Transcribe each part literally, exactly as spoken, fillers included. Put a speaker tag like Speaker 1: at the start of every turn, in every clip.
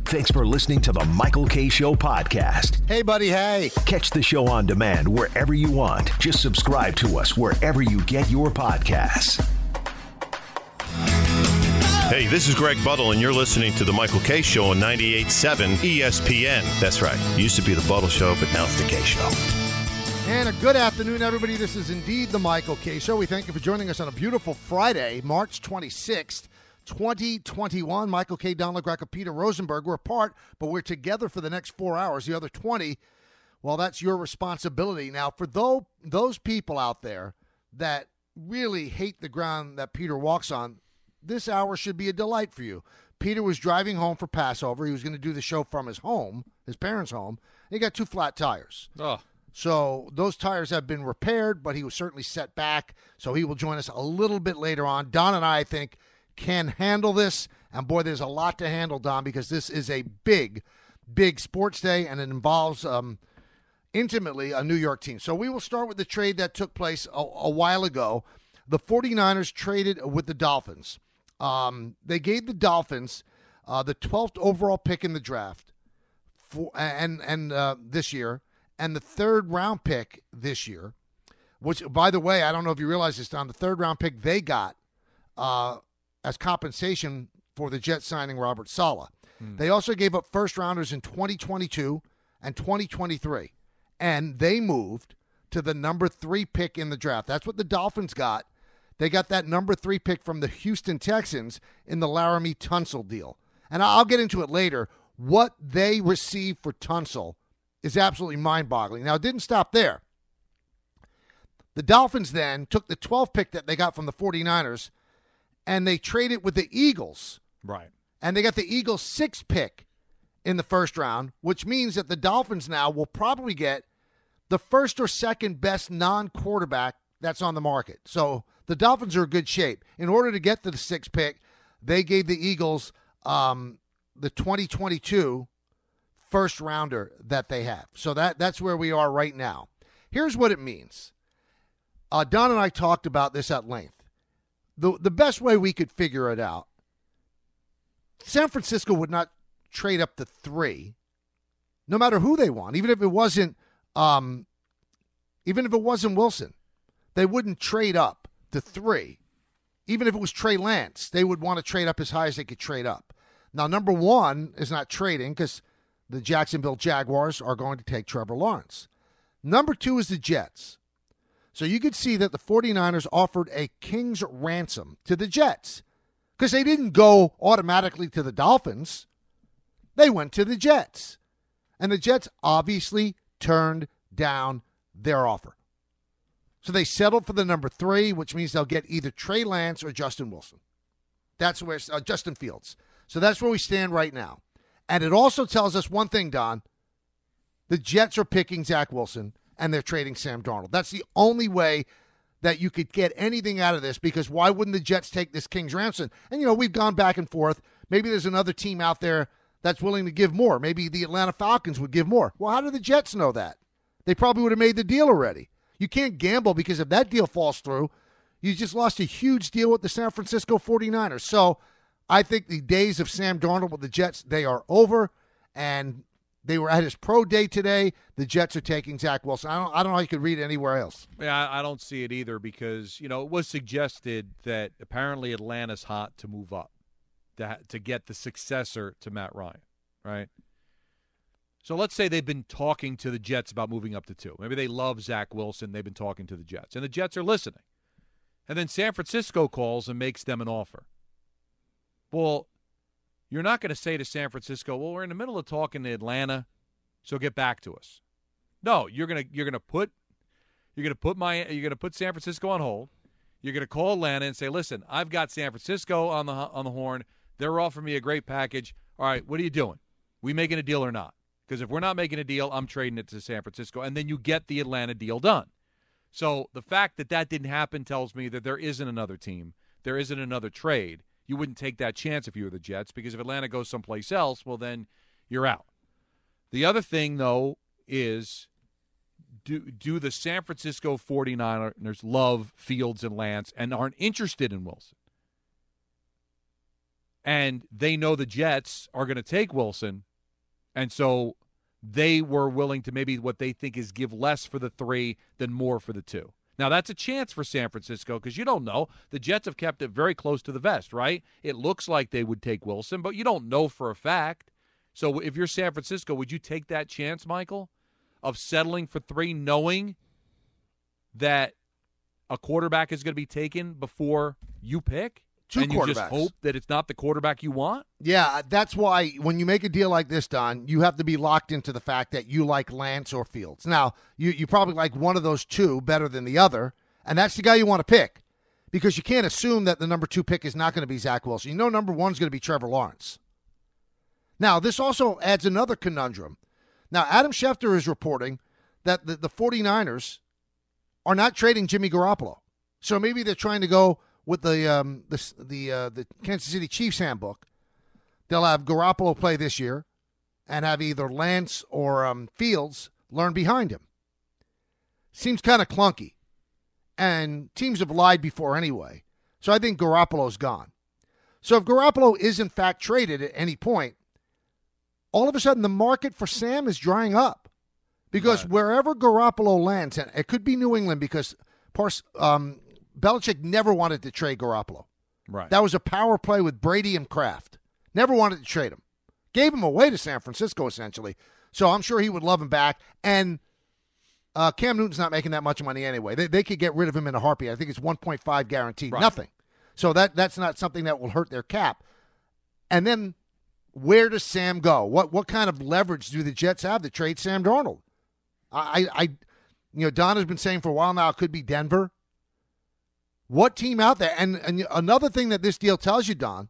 Speaker 1: Thanks for listening to the Michael Kay Show podcast.
Speaker 2: Hey, buddy, hey.
Speaker 1: Catch the show on demand wherever you want. Just subscribe to us wherever you get your podcasts.
Speaker 3: Hey, this is Greg Buttle, and you're listening to the Michael Kay Show on ninety-eight point seven E S P N. That's right. It used to be the Buttle Show, but now it's the Kay Show.
Speaker 2: And a good afternoon, everybody. This is indeed the Michael Kay Show. We thank you for joining us on a beautiful Friday, March twenty-sixth, twenty twenty-one. Michael Kay, Don LaGreca, Peter Rosenberg. We're apart, but we're together for the next four hours. The other twenty, well, that's your responsibility. Now, for those, those people out there that really hate the ground that Peter walks on, this hour should be a delight for you. Peter was driving home for Passover. He was going to do the show from his home, his parents' home. And he got two flat tires.
Speaker 4: Oh.
Speaker 2: So those tires have been repaired, but he was certainly set back. So he will join us a little bit later on. Don and I, I think, can handle this. And, boy, there's a lot to handle, Don, because this is a big, big sports day, and it involves um, intimately a New York team. So we will start with the trade that took place a, a while ago. The 49ers traded with the Dolphins. Um, they gave the Dolphins uh, the twelfth overall pick in the draft for, and and uh, this year, and the third round pick this year, which, by the way, I don't know if you realize this, Don, the third round pick they got uh, as compensation for the Jets signing Robert Saleh. Hmm. They also gave up first rounders in twenty twenty-two and twenty twenty-three, and they moved to the number three pick in the draft. That's what the Dolphins got. They got that number three pick from the Houston Texans in the Laramie Tunsil deal. And I'll get into it later. What they received for Tunsil is absolutely mind-boggling. Now, it didn't stop there. The Dolphins then took the twelfth pick that they got from the 49ers, and they traded with the Eagles.
Speaker 4: Right.
Speaker 2: And they got the Eagles' sixth pick in the first round, which means that the Dolphins now will probably get the first or second best non-quarterback that's on the market. So the Dolphins are in good shape. In order to get to the sixth pick, they gave the Eagles um, the twenty twenty-two first rounder that they have. So that that's where we are right now. Here's what it means. Uh, Don and I talked about this at length. The, the best way we could figure it out, San Francisco would not trade up to three, no matter who they want, even if it wasn't, um, even if it wasn't Wilson. They wouldn't trade up to three. Even if it was Trey Lance, they would want to trade up as high as they could trade up. Now, number one is not trading because the Jacksonville Jaguars are going to take Trevor Lawrence. Number two is the Jets. So you could see that the 49ers offered a king's ransom to the Jets because they didn't go automatically to the Dolphins. They went to the Jets. And the Jets obviously turned down their offer. So they settled for the number three, which means they'll get either Trey Lance or Justin Wilson. That's where uh, Justin Fields. So that's where we stand right now. And it also tells us one thing, Don. The Jets are picking Zach Wilson, and they're trading Sam Darnold. That's the only way that you could get anything out of this, because why wouldn't the Jets take this king's ransom? And, you know, we've gone back and forth. Maybe there's another team out there that's willing to give more. Maybe the Atlanta Falcons would give more. Well, how do the Jets know that? They probably would have made the deal already. You can't gamble, because if that deal falls through, you just lost a huge deal with the San Francisco 49ers. So I think the days of Sam Darnold with the Jets, they are over, and they were at his pro day today. The Jets are taking Zach Wilson. I don't, I don't know how you could read it anywhere else.
Speaker 4: Yeah, I don't see it either because, you know, it was suggested that apparently Atlanta's hot to move up, to, to get the successor to Matt Ryan, right? So let's say they've been talking to the Jets about moving up to two. Maybe they love Zach Wilson. They've been talking to the Jets, and the Jets are listening. And then San Francisco calls and makes them an offer. Well, you're not going to say to San Francisco, well, we're in the middle of talking to Atlanta, so get back to us. No, you're going to you're going to put you're going to put my you're going to put San Francisco on hold. You're going to call Atlanta and say, "Listen, I've got San Francisco on the on the horn. They're offering me a great package. All right, what are you doing? We making a deal or not? Because if we're not making a deal, I'm trading it to San Francisco, and then you get the Atlanta deal done." So the fact that that didn't happen tells me that there isn't another team, there isn't another trade. You wouldn't take that chance if you were the Jets, because if Atlanta goes someplace else, well, then you're out. The other thing, though, is do, do the San Francisco 49ers love Fields and Lance and aren't interested in Wilson? and they know the Jets are going to take Wilson, and so they were willing to maybe what they think is give less for the three than more for the two. Now, that's a chance for San Francisco because you don't know. The Jets have kept it very close to the vest, right? It looks like they would take Wilson, but you don't know for a fact. So if you're San Francisco, would you take that chance, Michael, of settling for three knowing that a quarterback is going to be taken before you pick?
Speaker 2: Two
Speaker 4: and you
Speaker 2: quarterbacks.
Speaker 4: just hope that it's not the quarterback you want?
Speaker 2: Yeah, that's why when you make a deal like this, Don, you have to be locked into the fact that you like Lance or Fields. Now, you, you probably like one of those two better than the other, and that's the guy you want to pick because you can't assume that the number two pick is not going to be Zach Wilson. You know number one is going to be Trevor Lawrence. Now, this also adds another conundrum. Now, Adam Schefter is reporting that the, the 49ers are not trading Jimmy Garoppolo. So maybe they're trying to go with the um, the the, uh, the Kansas City Chiefs handbook. They'll have Garoppolo play this year and have either Lance or um, Fields learn behind him. Seems kind of clunky. And teams have lied before anyway. So I think Garoppolo's gone. So if Garoppolo is in fact traded at any point, all of a sudden the market for Sam is drying up. Because right. wherever Garoppolo lands, and it could be New England because Pars- um, Belichick never wanted to trade Garoppolo.
Speaker 4: Right.
Speaker 2: That was a power play with Brady and Kraft. Never wanted to trade him. Gave him away to San Francisco, essentially. So I'm sure he would love him back. And uh, Cam Newton's not making that much money anyway. They, they could get rid of him in a heartbeat. I think it's one point five guaranteed. Right. Nothing. So that that's not something that will hurt their cap. And then where does Sam go? What what kind of leverage do the Jets have to trade Sam Darnold? I, I, you know, Don has been saying for a while now it could be Denver. What team out there? And, and another thing that this deal tells you, Don,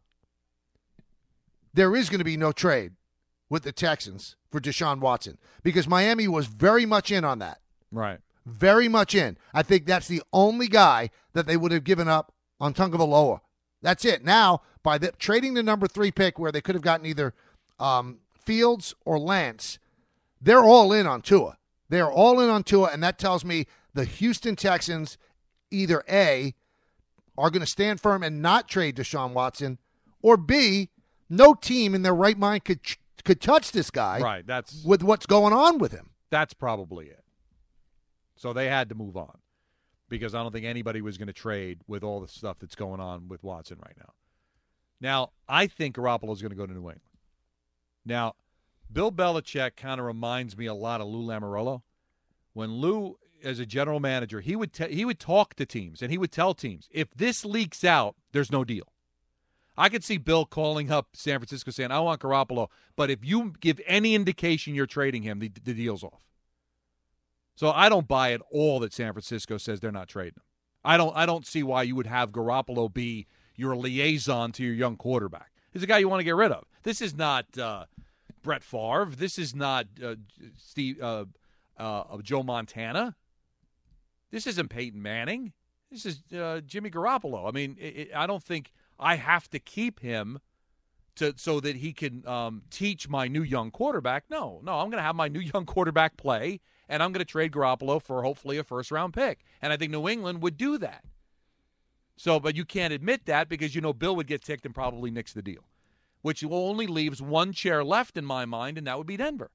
Speaker 2: there is going to be no trade with the Texans for Deshaun Watson because Miami was very much in on that.
Speaker 4: Right.
Speaker 2: Very much in. I think that's the only guy that they would have given up on Tagovailoa. That's it. Now, by the, trading the number three pick where they could have gotten either um, Fields or Lance, they're all in on Tua. They're all in on Tua, and that tells me the Houston Texans either A, are going to stand firm and not trade Deshaun Watson, or B, no team in their right mind could could touch this guy
Speaker 4: right, that's,
Speaker 2: with what's going on with him.
Speaker 4: That's probably it. So they had to move on because I don't think anybody was going to trade with all the stuff that's going on with Watson right now. Now, I think Garoppolo is going to go to New England. Now, Bill Belichick kind of reminds me a lot of Lou Lamoriello. When Lou, as a general manager, he would te- he would talk to teams, and he would tell teams, if this leaks out, there's no deal. I could see Bill calling up San Francisco saying, I want Garoppolo, but if you give any indication you're trading him, the, the deal's off. So I don't buy at all that San Francisco says they're not trading him. I don't, I don't see why you would have Garoppolo be your liaison to your young quarterback. He's a guy you want to get rid of. This is not uh, Brett Favre. This is not uh, Steve uh, uh, Joe Montana. This isn't Peyton Manning. This is uh, Jimmy Garoppolo. I mean, it, it, I don't think I have to keep him to so that he can um, teach my new young quarterback. No, no, I'm going to have my new young quarterback play, and I'm going to trade Garoppolo for hopefully a first-round pick. And I think New England would do that. So, but you can't admit that because you know Bill would get ticked and probably nix the deal, which only leaves one chair left in my mind, and that would be Denver.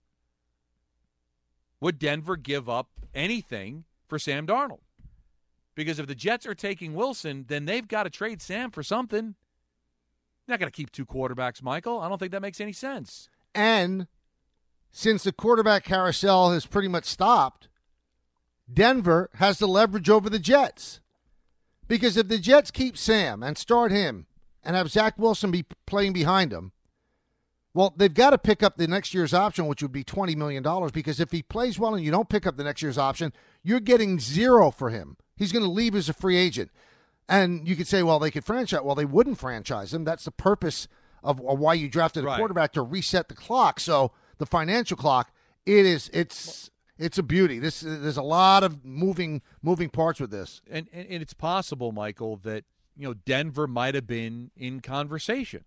Speaker 4: Would Denver give up anything for Sam Darnold? Because if the Jets are taking Wilson, then they've got to trade Sam for something. They're not going to keep two quarterbacks, Michael. I don't think that makes any sense.
Speaker 2: And since the quarterback carousel has pretty much stopped, Denver has the leverage over the Jets. Because if the Jets keep Sam and start him and have Zach Wilson be playing behind him, well, they've got to pick up the next year's option, which would be twenty million dollars, because if he plays well and you don't pick up the next year's option, you're getting zero for him. He's going to leave as a free agent. And you could say, well, they could franchise. Well, they wouldn't franchise him. That's the purpose of, of why you drafted a
Speaker 4: right.
Speaker 2: quarterback, to reset the clock. So the financial clock, it is, it's it's a beauty. This There's a lot of moving moving parts with this.
Speaker 4: And, and, and it's possible, Michael, that you know Denver might have been in conversation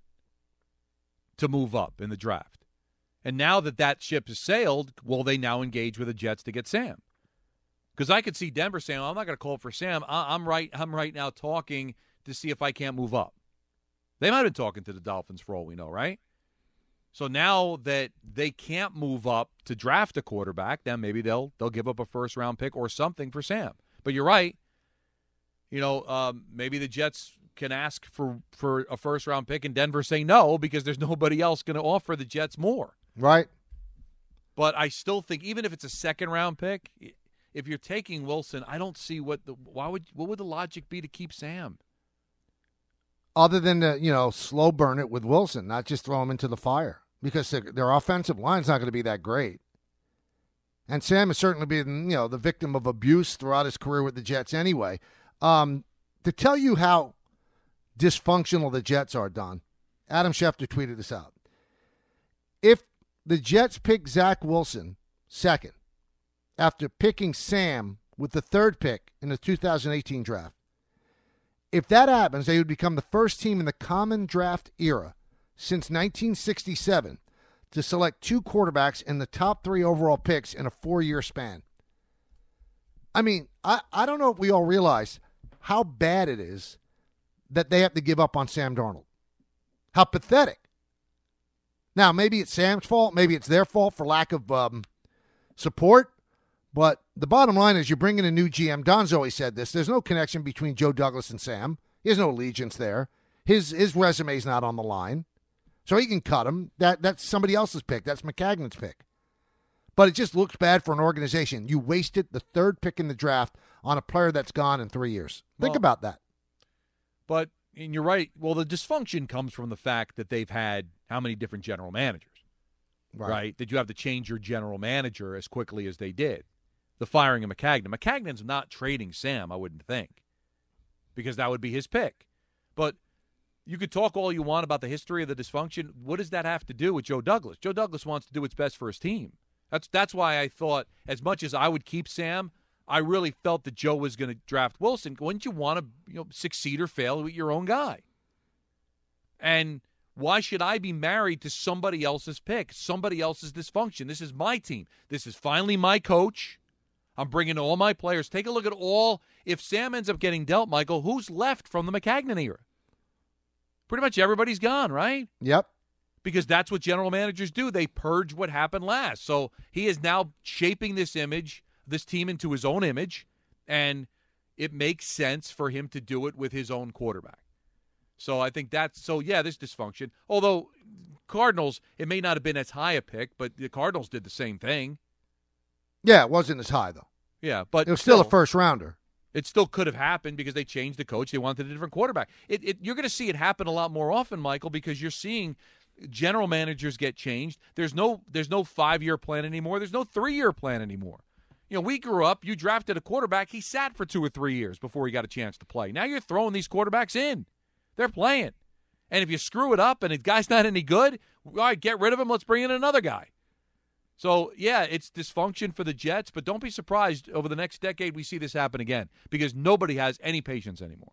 Speaker 4: to move up in the draft. And now that that ship has sailed, will they now engage with the Jets to get Sam? Because I could see Denver saying, oh, I'm not going to call for Sam. I- I'm right I'm right now talking to see if I can't move up. They might have been talking to the Dolphins for all we know, right? So now that they can't move up to draft a quarterback, then maybe they'll they'll give up a first-round pick or something for Sam. But you're right. You know, um, maybe the Jets can ask for, for a first-round pick and Denver say no because there's nobody else going to offer the Jets more.
Speaker 2: Right.
Speaker 4: But I still think even if it's a second-round pick, if you're taking Wilson, I don't see what the why would what would the logic be to keep Sam?
Speaker 2: Other than to, you know, slow burn it with Wilson, not just throw him into the fire because their, their offensive line's not going to be that great. And Sam has certainly been, you know, the victim of abuse throughout his career with the Jets anyway. Um, to tell you how dysfunctional the Jets are, Don, Adam Schefter tweeted this out. If the Jets pick Zach Wilson second after picking Sam with the third pick in the two thousand eighteen draft, if that happens, they would become the first team in the common draft era since nineteen sixty-seven to select two quarterbacks in the top three overall picks in a four-year span. I mean, I, I don't know if we all realize how bad it is that they have to give up on Sam Darnold. How pathetic. Now, maybe it's Sam's fault. Maybe it's their fault for lack of um, support. But the bottom line is you're bringing a new G M. Don's always said this. There's no connection between Joe Douglas and Sam. He has no allegiance there. His his resume's not on the line. So he can cut him. That, that's somebody else's pick. That's McCagnon's pick. But it just looks bad for an organization. You wasted the third pick in the draft on a player that's gone in three years. Think
Speaker 4: well,
Speaker 2: about that.
Speaker 4: But, and you're right, well, the dysfunction comes from the fact that they've had how many different general managers, right? right? That you have to change your general manager as quickly as they did. The firing of McCagnon. McCagnon's not trading Sam, I wouldn't think, because that would be his pick. But you could talk all you want about the history of the dysfunction. What does that have to do with Joe Douglas? Joe Douglas wants to do what's best for his team. That's that's why I thought, as much as I would keep Sam, I really felt that Joe was going to draft Wilson. Wouldn't you want to, you know, succeed or fail with your own guy? And why should I be married to somebody else's pick, somebody else's dysfunction? This is my team. This is finally my coach. I'm bringing all my players. Take a look at all. If Sam ends up getting dealt, Michael, who's left from the McCagnon era? Pretty much everybody's gone, right?
Speaker 2: Yep.
Speaker 4: Because that's what general managers do. They purge what happened last. So he is now shaping this image, this team into his own image, and it makes sense for him to do it with his own quarterback. So I think that's – so, yeah, there's dysfunction. Although Cardinals, it may not have been as high a pick, but the Cardinals did the same thing.
Speaker 2: Yeah, it wasn't as high, though.
Speaker 4: Yeah, but
Speaker 2: it was still, still a first-rounder.
Speaker 4: It still could have happened because they changed the coach. They wanted a different quarterback. It, it, you're going to see it happen a lot more often, Michael, because you're seeing general managers get changed. There's no there's no five-year plan anymore. There's no three-year plan anymore. You know, we grew up, you drafted a quarterback, he sat for two or three years before he got a chance to play. Now you're throwing these quarterbacks in. They're playing. And if you screw it up and the guy's not any good, all right, get rid of him. Let's bring in another guy. So, yeah, it's dysfunction for the Jets, but don't be surprised over the next decade we see this happen again because nobody has any patience anymore.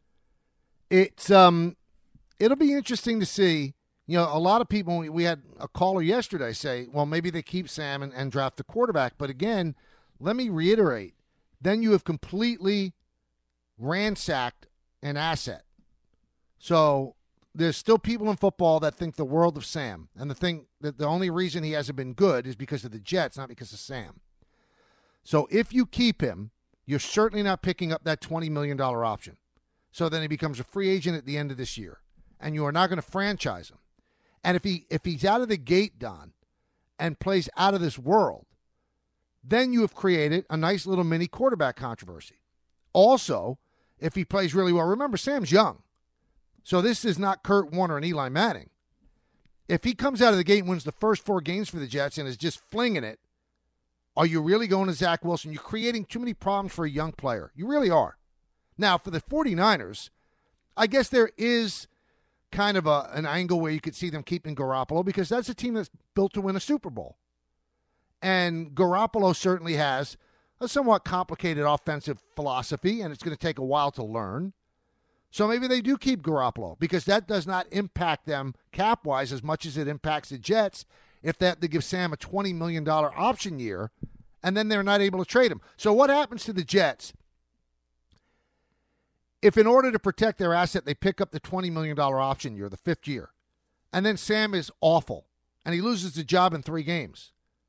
Speaker 2: It's um, it'll be interesting to see. You know, a lot of people, we had a caller yesterday say, well, maybe they keep Sam and, and draft the quarterback. But again, let me reiterate, then you have completely ransacked an asset. So there's still people in football that think the world of Sam. And the thing that the only reason he hasn't been good is because of the Jets, not because of Sam. So if you keep him, you're certainly not picking up that twenty million dollars option. So then he becomes a free agent at the end of this year. And you are not going to franchise him. And if he if he's out of the gate, Don, and plays out of this world, then you have created a nice little mini quarterback controversy. Also, if he plays really well, remember, Sam's young. So this is not Kurt Warner and Eli Manning. If he comes out of the gate and wins the first four games for the Jets and is just flinging it, are you really going to Zach Wilson? You're creating too many problems for a young player. You really are. Now, for the 49ers, I guess there is kind of a, an angle where you could see them keeping Garoppolo because that's a team that's built to win a Super Bowl. And Garoppolo certainly has a somewhat complicated offensive philosophy, and it's going to take a while to learn. So maybe they do keep Garoppolo because that does not impact them cap-wise as much as it impacts the Jets if they have to give Sam a twenty million dollars option year, and then they're not able to trade him. So what happens to the Jets if in order to protect their asset, they pick up the twenty million dollars option year, the fifth year, and then Sam is awful, and he loses the job in three games,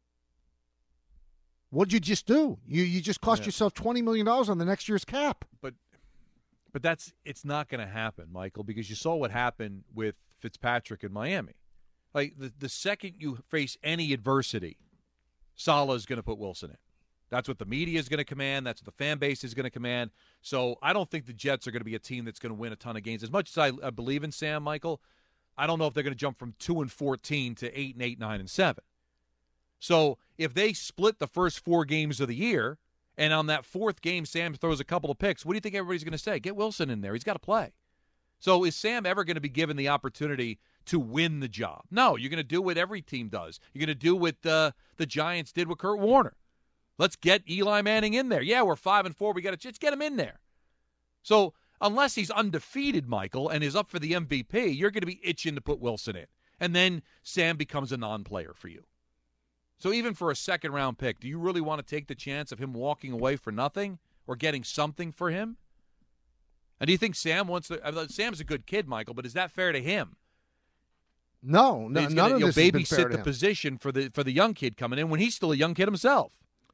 Speaker 2: what'd you just do? You you just cost
Speaker 4: yeah.
Speaker 2: yourself twenty million dollars on the next year's cap.
Speaker 4: But but that's it's not going to happen, Michael, because you saw what happened with Fitzpatrick in Miami. Like, the, the second you face any adversity, Saleh is going to put Wilson in. That's what the media is going to command. That's what the fan base is going to command. So I don't think the Jets are going to be a team that's going to win a ton of games. As much as I, I believe in Sam, Michael, I don't know if they're going to jump from two and fourteen to eight and eight, nine and seven. So if they split the first four games of the year, and on that fourth game Sam throws a couple of picks, what do you think everybody's going to say? Get Wilson in there. He's got to play. So is Sam ever going to be given the opportunity to win the job? No, you're going to do what every team does. You're going to do what uh, the Giants did with Kurt Warner. Let's get Eli Manning in there. Yeah, we're five and four. We got to just get him in there. So unless he's undefeated, Michael, and is up for the M V P, you're going to be itching to put Wilson in. And then Sam becomes a non-player for you. So even for a second-round pick, do you really want to take the chance of him walking away for nothing or getting something for him? And do you think Sam wants to I mean, – Sam's a good kid, Michael, but is that fair to him?
Speaker 2: No, no,
Speaker 4: He's
Speaker 2: none
Speaker 4: gonna,
Speaker 2: of
Speaker 4: you know,
Speaker 2: this has been
Speaker 4: babysit
Speaker 2: fair to
Speaker 4: the
Speaker 2: him.
Speaker 4: position for the for the young kid coming in when he's still a young kid himself.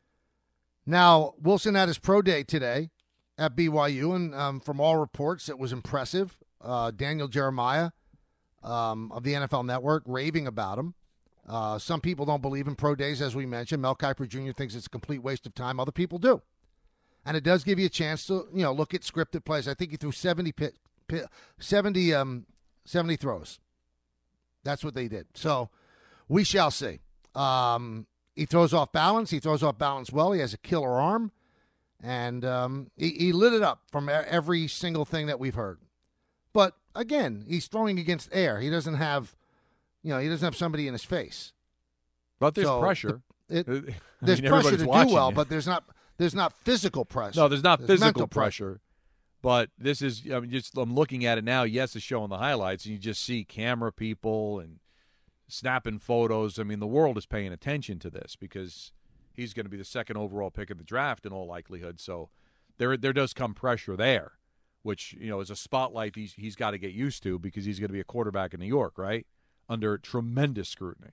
Speaker 2: Now, Wilson had his pro day today at B Y U, and um, from all reports, it was impressive. Uh, Daniel Jeremiah um, of the N F L Network raving about him. Uh, some people don't believe in pro days, as we mentioned. Mel Kiper Junior thinks it's a complete waste of time. Other people do. And it does give you a chance to, you know, look at scripted plays. I think he threw seventy, pit, pit, seventy, um, seventy throws. That's what they did. So we shall see. Um, he throws off balance. He throws off balance well. He has a killer arm. And um, he, he lit it up from every single thing that we've heard. But, again, he's throwing against air. He doesn't have, you know, he doesn't have somebody in his face.
Speaker 4: But there's
Speaker 2: So
Speaker 4: pressure.
Speaker 2: The, it,
Speaker 4: I mean,
Speaker 2: there's pressure to do
Speaker 4: watching
Speaker 2: well,
Speaker 4: you.
Speaker 2: but there's not there's not physical pressure.
Speaker 4: No, there's not
Speaker 2: There's
Speaker 4: physical
Speaker 2: mental
Speaker 4: pressure. But this is, I mean, just I'm looking at it now. Yes, it's showing the highlights, and you just see camera people and snapping photos. I mean, the world is paying attention to this because he's going to be the second overall pick of the draft in all likelihood. So there, there does come pressure there, which, you know, is a spotlight he's he's got to get used to because he's going to be a quarterback in New York, right, under tremendous scrutiny.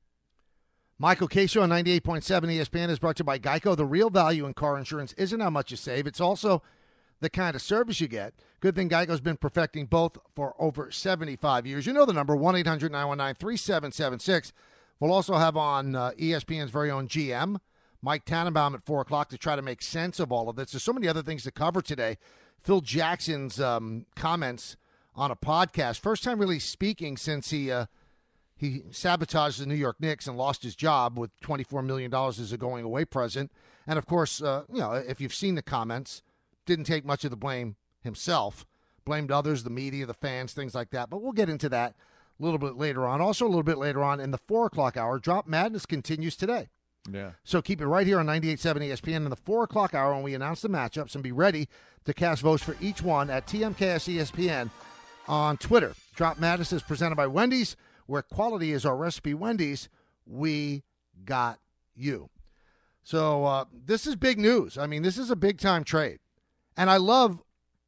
Speaker 2: Michael Kay Show on ninety-eight point seven E S P N is brought to you by Geico. The real value in car insurance isn't how much you save. It's also the kind of service you get. Good thing Geico's been perfecting both for over seventy-five years. You know the number, one eight hundred nine one nine three seven seven six. We'll also have on uh, E S P N's very own G M, Mike Tannenbaum, at four o'clock to try to make sense of all of this. There's so many other things to cover today. Phil Jackson's um, comments on a podcast. First time really speaking since he uh, he sabotaged the New York Knicks and lost his job with twenty-four million dollars as a going-away present. And, of course, uh, you know, if you've seen the comments, didn't take much of the blame himself. Blamed others, the media, the fans, things like that. But we'll get into that a little bit later on. Also, a little bit later on in the four o'clock hour, Drop Madness continues today.
Speaker 4: Yeah.
Speaker 2: So keep it right here on ninety-eight point seven E S P N in the four o'clock hour when we announce the matchups, and be ready to cast votes for each one at T M K S E S P N on Twitter. Drop Madness is presented by Wendy's, where quality is our recipe. Wendy's, we got you. So uh, this is big news. I mean, this is a big-time trade. And I love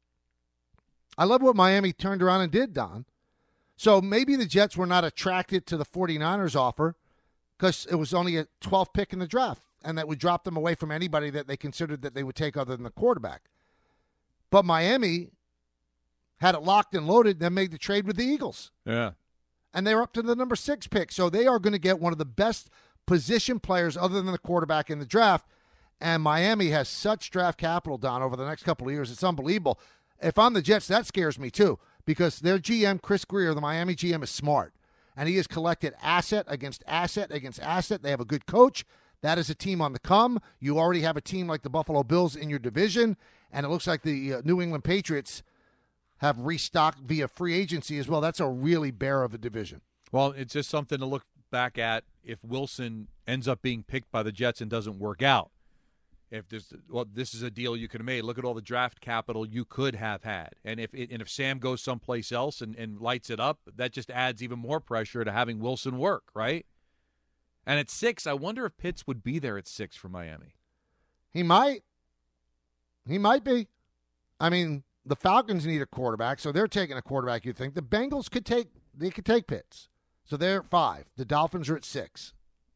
Speaker 2: I love what Miami turned around and did, Don. So maybe the Jets were not attracted to the 49ers offer because it was only a twelfth pick in the draft, and that would drop them away from anybody that they considered that they would take other than the quarterback. But Miami had it locked and loaded, then made the trade with the Eagles.
Speaker 4: Yeah.
Speaker 2: And they were up to the number six pick. So they are going to get one of the best position players other than the quarterback in the draft. And Miami has such draft capital, Don, over the next couple of years. It's unbelievable. If I'm the Jets, that scares me too, because their G M, Chris Greer, the Miami G M, is smart. And he has collected asset against asset against asset. They have a good coach. That is a team on the come. You already have a team like the Buffalo Bills in your division. And it looks like the uh, New England Patriots have restocked via free agency as well. That's a really bear of a division.
Speaker 4: Well, it's just something to look back at if Wilson ends up being picked by the Jets and doesn't work out. If this, well, this is a deal you could have made. Look at all the draft capital you could have had, and if and if Sam goes someplace else and, and lights it up, that just adds even more pressure to having Wilson work, right? And at six, I wonder if Pitts would be there at six for Miami.
Speaker 2: He might. He might be. I mean, The Falcons need a quarterback, so they're taking a quarterback. You think the Bengals could take? They could take Pitts, so they're at five. The Dolphins are at six.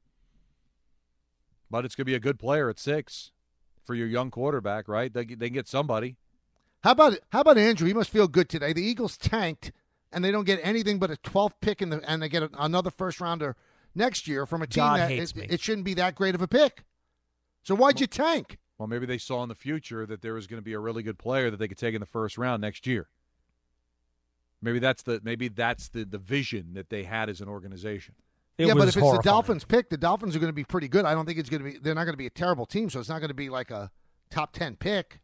Speaker 4: But it's going to be a good player at six for your young quarterback, right? They they can get somebody.
Speaker 2: How about how about Andrew? He must feel good today. The Eagles tanked, and they don't get anything but a twelfth pick in the, and they get a, another first rounder next year from a team
Speaker 5: God
Speaker 2: that
Speaker 5: hates
Speaker 2: it,
Speaker 5: me.
Speaker 2: it shouldn't be that great of a pick. So why'd you tank?
Speaker 4: Well, maybe they saw in the future that there was going to be a really good player that they could take in the first round next year. Maybe that's the maybe that's the, the vision that they had as an organization.
Speaker 5: It
Speaker 2: yeah,
Speaker 5: was
Speaker 2: but if it's
Speaker 5: horrifying.
Speaker 2: the Dolphins pick, the Dolphins are going to be pretty good. I don't think it's going to be. They're not going to be a terrible team, so it's not going to be like a top ten pick.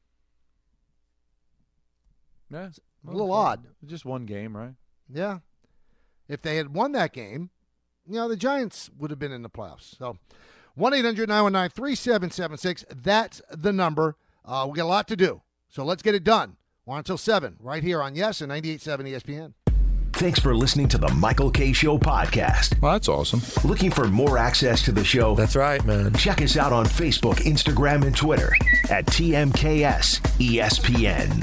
Speaker 4: Yeah,
Speaker 2: A little odd.
Speaker 4: Just one game, right?
Speaker 2: Yeah. If they had won that game, you know, the Giants would have been in the playoffs. So one eight hundred nine one nine three seven seven six. That's the number. Uh, we got a lot to do. So let's get it done. We're on until seven right here on Yes and ninety-eight point seven E S P N.
Speaker 1: Thanks for listening to the Michael K. Show podcast.
Speaker 3: Well, that's awesome.
Speaker 1: Looking for more access to the show?
Speaker 5: That's right, man.
Speaker 1: Check us out on Facebook, Instagram, and Twitter at T M K S E S P N.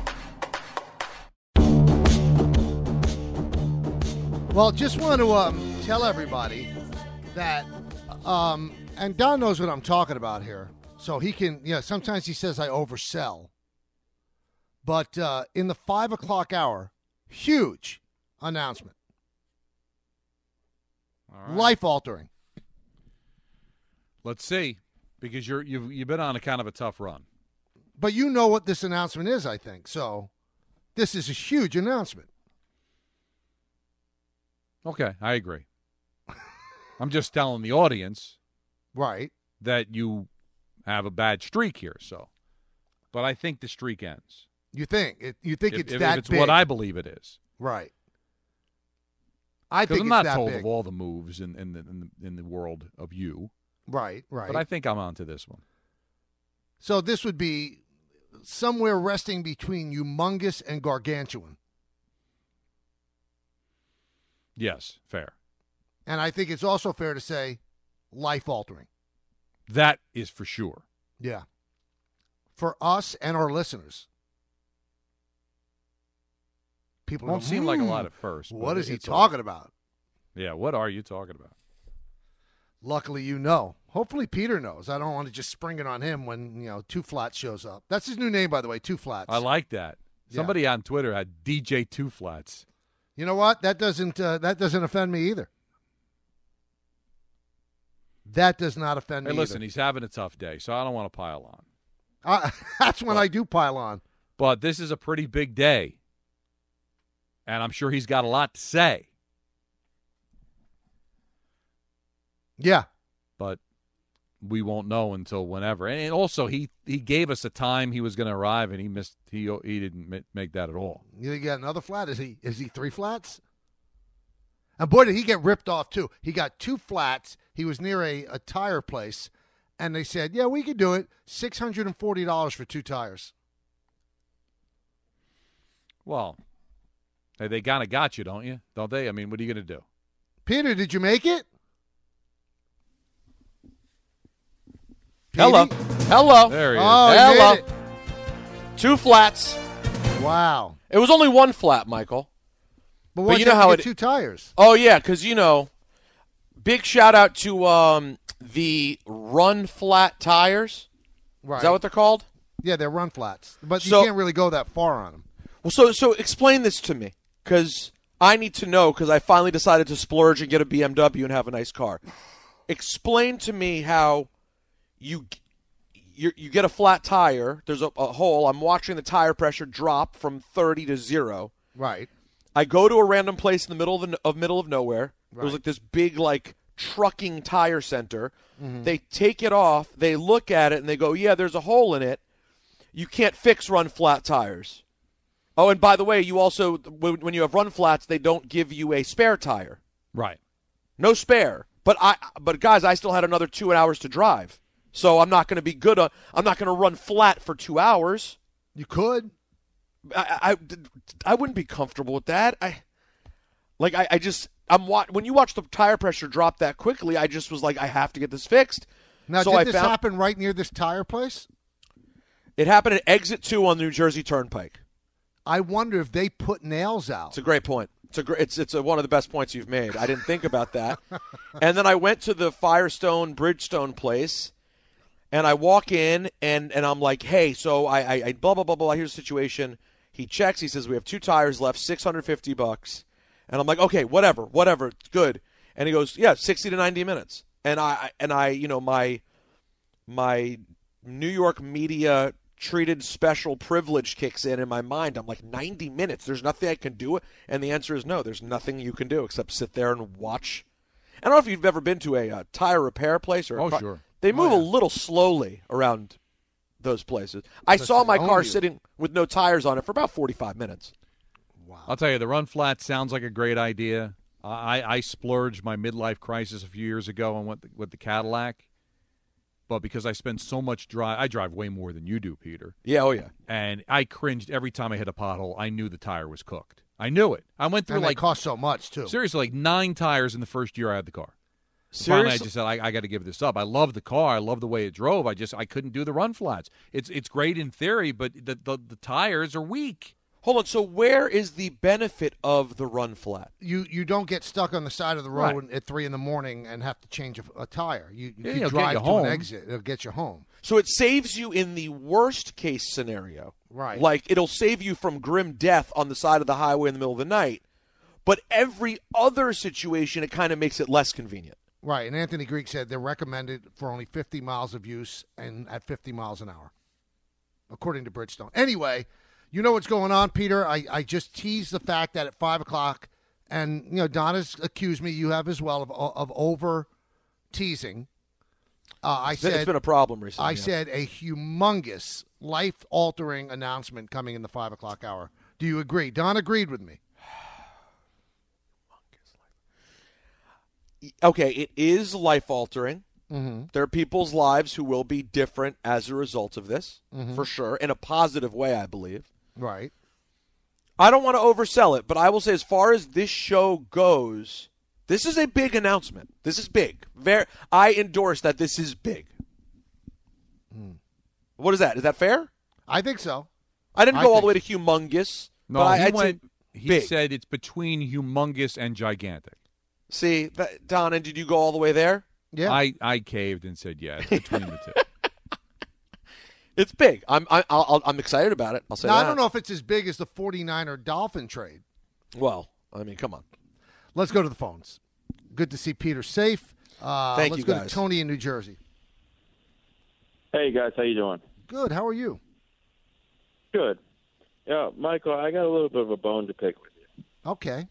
Speaker 2: Well, just want to um, tell everybody that, um, and Don knows what I'm talking about here, so he can, you know, sometimes he says I oversell. But uh, in the five o'clock hour, huge announcement.
Speaker 4: All right.
Speaker 2: Life-altering.
Speaker 4: Let's see, because you're you've you've been on a kind of a tough run.
Speaker 2: But you know what this announcement is, I think. So this is a huge announcement.
Speaker 4: Okay, I agree. I'm just telling the audience
Speaker 2: Right.
Speaker 4: that you have a bad streak here. So, but I think the streak ends.
Speaker 2: You think it? You think
Speaker 4: If,
Speaker 2: it's
Speaker 4: if,
Speaker 2: that
Speaker 4: if it's
Speaker 2: big?
Speaker 4: what I believe it is.
Speaker 2: Right. I
Speaker 4: Because
Speaker 2: think
Speaker 4: I'm
Speaker 2: it's
Speaker 4: not
Speaker 2: that
Speaker 4: told
Speaker 2: big.
Speaker 4: of all the moves in, in, the, in, the, in the world of you,
Speaker 2: Right. Right.
Speaker 4: but I think I'm onto this one.
Speaker 2: So this would be somewhere resting between humongous and gargantuan.
Speaker 4: Yes, fair.
Speaker 2: And I think it's also fair to say life-altering.
Speaker 4: That is for sure.
Speaker 2: Yeah. For us and our listeners. People
Speaker 4: Won't
Speaker 2: go,
Speaker 4: seem like a
Speaker 2: "Hmm,
Speaker 4: lot at first. but
Speaker 2: What is he
Speaker 4: it's all-
Speaker 2: talking about?
Speaker 4: Yeah, what are you talking about?
Speaker 2: Luckily, you know. Hopefully, Peter knows. I don't want to just spring it on him when, you know, Two Flats shows up. That's his new name, by the way, Two Flats.
Speaker 4: I like that.
Speaker 2: Yeah.
Speaker 4: Somebody on Twitter had D J Two Flats.
Speaker 2: You know what? That doesn't uh, that doesn't offend me either. That does not offend
Speaker 4: Hey,
Speaker 2: me
Speaker 4: listen,
Speaker 2: either.
Speaker 4: he's having a tough day, so I don't want to pile on.
Speaker 2: Uh, that's when I do pile on.
Speaker 4: But this is a pretty big day, and I'm sure he's got a lot to say.
Speaker 2: Yeah.
Speaker 4: But we won't know until whenever. And also, he, he gave us a time he was going to arrive, and he missed. He he didn't ma- make that at all.
Speaker 2: You got another flat? Is he is he three flats? And boy, did he get ripped off too. He got two flats. He was near a, a tire place, and they said, "Yeah, we could do it. Six hundred and forty dollars for two tires."
Speaker 4: Well, hey, they kind of got you, don't you? Don't they? I mean, what are you going to do?
Speaker 2: Peter, did you make it?
Speaker 5: Hello.
Speaker 2: Petey?
Speaker 5: Hello.
Speaker 4: There he is.
Speaker 2: Oh, he
Speaker 5: Hello.
Speaker 2: made it.
Speaker 5: Two flats.
Speaker 2: Wow.
Speaker 5: It was only one flat, Michael.
Speaker 2: But, why'd
Speaker 5: you know
Speaker 2: have
Speaker 5: how
Speaker 2: to
Speaker 5: it-
Speaker 2: get two tires.
Speaker 5: Oh, yeah, because, you know, big shout out to um, the Run Flat tires.
Speaker 2: Right.
Speaker 5: Is that what they're called?
Speaker 2: Yeah, they're run flats, but
Speaker 5: So-
Speaker 2: you can't really go that far on them.
Speaker 5: Well, so so explain this to me, because I need to know, because I finally decided to splurge and get a B M W and have a nice car. Explain to me how you you you get a flat tire. There's a, a hole. I'm watching the tire pressure drop from thirty to zero.
Speaker 2: Right.
Speaker 5: I go to a random place in the middle of the of middle of nowhere.
Speaker 2: Right.
Speaker 5: There's like this big like trucking tire center. Mm-hmm. They take it off. They look at it and they go, "Yeah, there's a hole in it. You can't fix run flat tires." Oh, and by the way, you also when when you have run flats, they don't give you a spare tire.
Speaker 4: Right.
Speaker 5: No spare. But I but guys, I still had another two hours to drive. So I'm not going to be good on, I'm not going to run flat for two hours.
Speaker 2: You could.
Speaker 5: I, I, I wouldn't be comfortable with that. I like I, I just I'm wa- when you watch the tire pressure drop that quickly, I just was like, I have to get this fixed.
Speaker 2: Now,
Speaker 5: so
Speaker 2: did
Speaker 5: I
Speaker 2: this
Speaker 5: found,
Speaker 2: happen right near this tire place?
Speaker 5: It happened at exit two on the New Jersey Turnpike.
Speaker 2: I wonder if they put nails out.
Speaker 5: It's a great point. It's a great, it's it's a, one of the best points you've made. I didn't think about that. And then I went to the Firestone Bridgestone place, and I walk in, and, and I'm like, hey, so I, I, I blah, blah, blah, blah, here's the situation. He checks. He says, we have two tires left, six hundred fifty bucks. And I'm like, okay, whatever, whatever, good. And he goes, yeah, sixty to ninety minutes. And I, and I, you know, my, my New York media treated special privilege kicks in in my mind. I'm like, ninety minutes, there's nothing I can do? And the answer is no, there's nothing you can do except sit there and watch. I don't know if you've ever been to a uh, tire repair place. or
Speaker 4: Oh,
Speaker 5: car-
Speaker 4: sure.
Speaker 5: They move
Speaker 2: Oh, yeah.
Speaker 5: a little slowly around those places. I
Speaker 2: Because
Speaker 5: saw
Speaker 2: they
Speaker 5: my
Speaker 2: own
Speaker 5: car
Speaker 2: you.
Speaker 5: sitting with no tires on it for about forty-five minutes.
Speaker 4: I'll tell you, the run flat sounds like a great idea. I, I splurged my midlife crisis a few years ago and went with the Cadillac. But because I spend so much drive, I drive way more than you do, Peter.
Speaker 5: Yeah, oh yeah.
Speaker 4: And I cringed every time I hit a pothole. I knew the tire was cooked. I knew it. I went through
Speaker 2: And they
Speaker 4: like
Speaker 2: cost so much, too.
Speaker 4: seriously like nine tires in the first year I had the car. Finally, I
Speaker 5: Seriously?
Speaker 4: just said I, I got to give this up. I love the car. I love the way it drove. I just I couldn't do the run flats. It's it's great in theory, but the the, the tires are weak.
Speaker 5: Hold on. So where is the benefit of the run flat?
Speaker 2: You you don't get stuck on the side of the road
Speaker 4: Right.
Speaker 2: at three in the morning and have to change a, a tire. You, you
Speaker 4: Yeah,
Speaker 2: can
Speaker 4: it'll get
Speaker 2: drive
Speaker 4: you
Speaker 2: to
Speaker 4: home.
Speaker 2: an exit. It'll get you home.
Speaker 5: So it saves you in the worst case scenario.
Speaker 2: Right.
Speaker 5: Like it'll save you from grim death on the side of the highway in the middle of the night. But every other situation, it kind of makes it less convenient.
Speaker 2: Right, and Anthony Greek said they're recommended for only fifty miles of use and at fifty miles an hour, according to Bridgestone. Anyway, you know what's going on, Peter. I, I just teased the fact that at five o'clock, and, you know, Donna's accused me, you have as well, of, of over teasing. Uh, I
Speaker 5: It's
Speaker 2: said
Speaker 5: been a problem recently.
Speaker 2: I
Speaker 5: yeah.
Speaker 2: said a humongous, life-altering announcement coming in the five o'clock hour. Do you agree? Don agreed with me.
Speaker 5: Okay, it is life-altering.
Speaker 2: Mm-hmm.
Speaker 5: There are people's lives who will be different as a result of this,
Speaker 2: Mm-hmm.
Speaker 5: for sure, in a positive way, I believe.
Speaker 2: Right.
Speaker 5: I don't want to oversell it, but I will say as far as this show goes, this is a big announcement. This is big. Very, I endorse that this is big.
Speaker 2: Hmm.
Speaker 5: What is that? Is that fair?
Speaker 2: I think so.
Speaker 5: I didn't
Speaker 2: I
Speaker 5: go all
Speaker 2: think
Speaker 5: the way to humongous.
Speaker 4: No,
Speaker 5: but I,
Speaker 4: he
Speaker 5: I'd say
Speaker 4: went. He
Speaker 5: big.
Speaker 4: said it's between humongous and gigantic.
Speaker 5: See, that, Donna, did you go all the way there?
Speaker 2: Yeah.
Speaker 4: I, I caved and said yeah, it's between the two.
Speaker 5: It's big. I'm I, I'll, I'm excited about it. I'll say
Speaker 2: now,
Speaker 5: that.
Speaker 2: I don't know if it's as big as the forty-niner Dolphin trade.
Speaker 5: Well, I mean, come on.
Speaker 2: Let's go to the phones. Good to see Peter safe. Uh,
Speaker 5: Thank
Speaker 2: let's
Speaker 5: you,
Speaker 2: go
Speaker 5: guys.
Speaker 2: to Tony in New Jersey.
Speaker 6: Hey guys, how you doing?
Speaker 2: Good. How are you?
Speaker 6: Good. Yeah, Michael, I got a little bit of a bone to pick with
Speaker 2: Okay.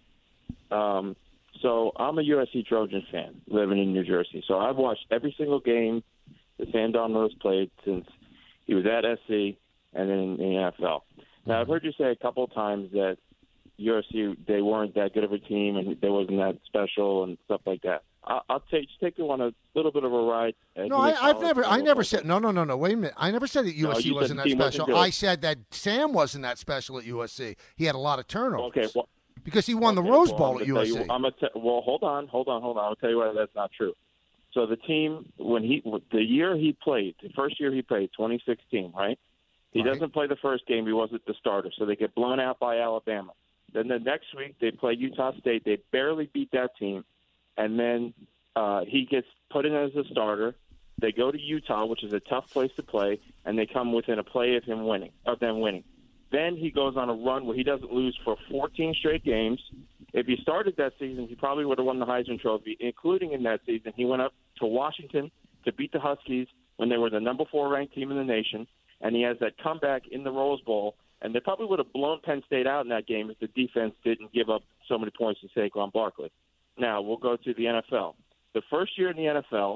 Speaker 6: you. Um, so I'm a U S C Trojan fan living in New Jersey. So I've watched every single game that Sam Darnold has played since he was at S C and then in the N F L. Now, I've heard you say a couple of times that U S C, they weren't that good of a team and they wasn't that special and stuff like that. I'll, I'll take, just take you on a little bit of a ride. Uh,
Speaker 2: No,
Speaker 6: give me
Speaker 2: I,
Speaker 6: a
Speaker 2: I've
Speaker 6: call.
Speaker 2: never, I
Speaker 6: We'll
Speaker 2: never
Speaker 6: talk.
Speaker 2: said. No, no, no, no. Wait a minute. I never said that U S C
Speaker 6: you said
Speaker 2: wasn't
Speaker 6: the
Speaker 2: that
Speaker 6: team wasn't
Speaker 2: special.
Speaker 6: good.
Speaker 2: I said that Sam wasn't that special at U S C. He had a lot of turnovers.
Speaker 6: Okay, well,
Speaker 2: because he won
Speaker 6: okay,
Speaker 2: the Rose
Speaker 6: well,
Speaker 2: Bowl
Speaker 6: I'm
Speaker 2: at
Speaker 6: gonna
Speaker 2: U S
Speaker 6: tell
Speaker 2: C.
Speaker 6: You, I'm gonna t- well, hold on, hold on, hold on. I'll tell you why that's not true. So the team, when he, the year he played, the first year he played, twenty sixteen, right? He
Speaker 2: Right.
Speaker 6: doesn't play the first game. He wasn't the starter, so they get blown out by Alabama. Then the next week they play Utah State. They barely beat that team, and then uh, he gets put in as a starter. They go to Utah, which is a tough place to play, and they come within a play of him winning, of them winning. Then he goes on a run where he doesn't lose for fourteen straight games. If he started that season, he probably would have won the Heisman Trophy, including in that season. He went up to Washington to beat the Huskies when they were the number four ranked team in the nation, and he has that comeback in the Rose Bowl. And they probably would have blown Penn State out in that game if the defense didn't give up so many points to Saquon Barkley. Now, we'll go to the N F L. The first year in the N F L,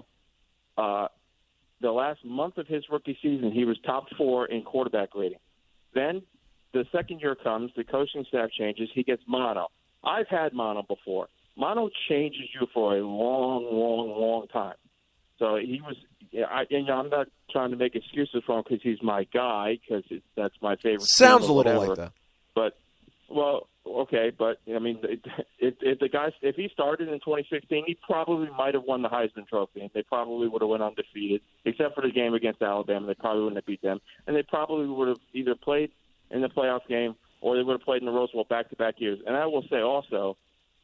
Speaker 6: uh, the last month of his rookie season, he was top four in quarterback rating. Then the second year comes, the coaching staff changes, he gets mono. I've had mono before. Mono changes you for a long, long, long time. So he was yeah, – I, and I'm not trying to make excuses for him because he's my guy, because that's my favorite.
Speaker 5: Sounds
Speaker 6: team
Speaker 5: a
Speaker 6: or
Speaker 5: little
Speaker 6: whatever.
Speaker 5: like that.
Speaker 6: But, well, okay, but, I mean, if, if the guy – if he started in twenty sixteen, he probably might have won the Heisman Trophy, and they probably would have went undefeated, except for the game against Alabama. They probably wouldn't have beat them. And they probably would have either played in the playoff game or they would have played in the Rose Bowl back-to-back years. And I will say also,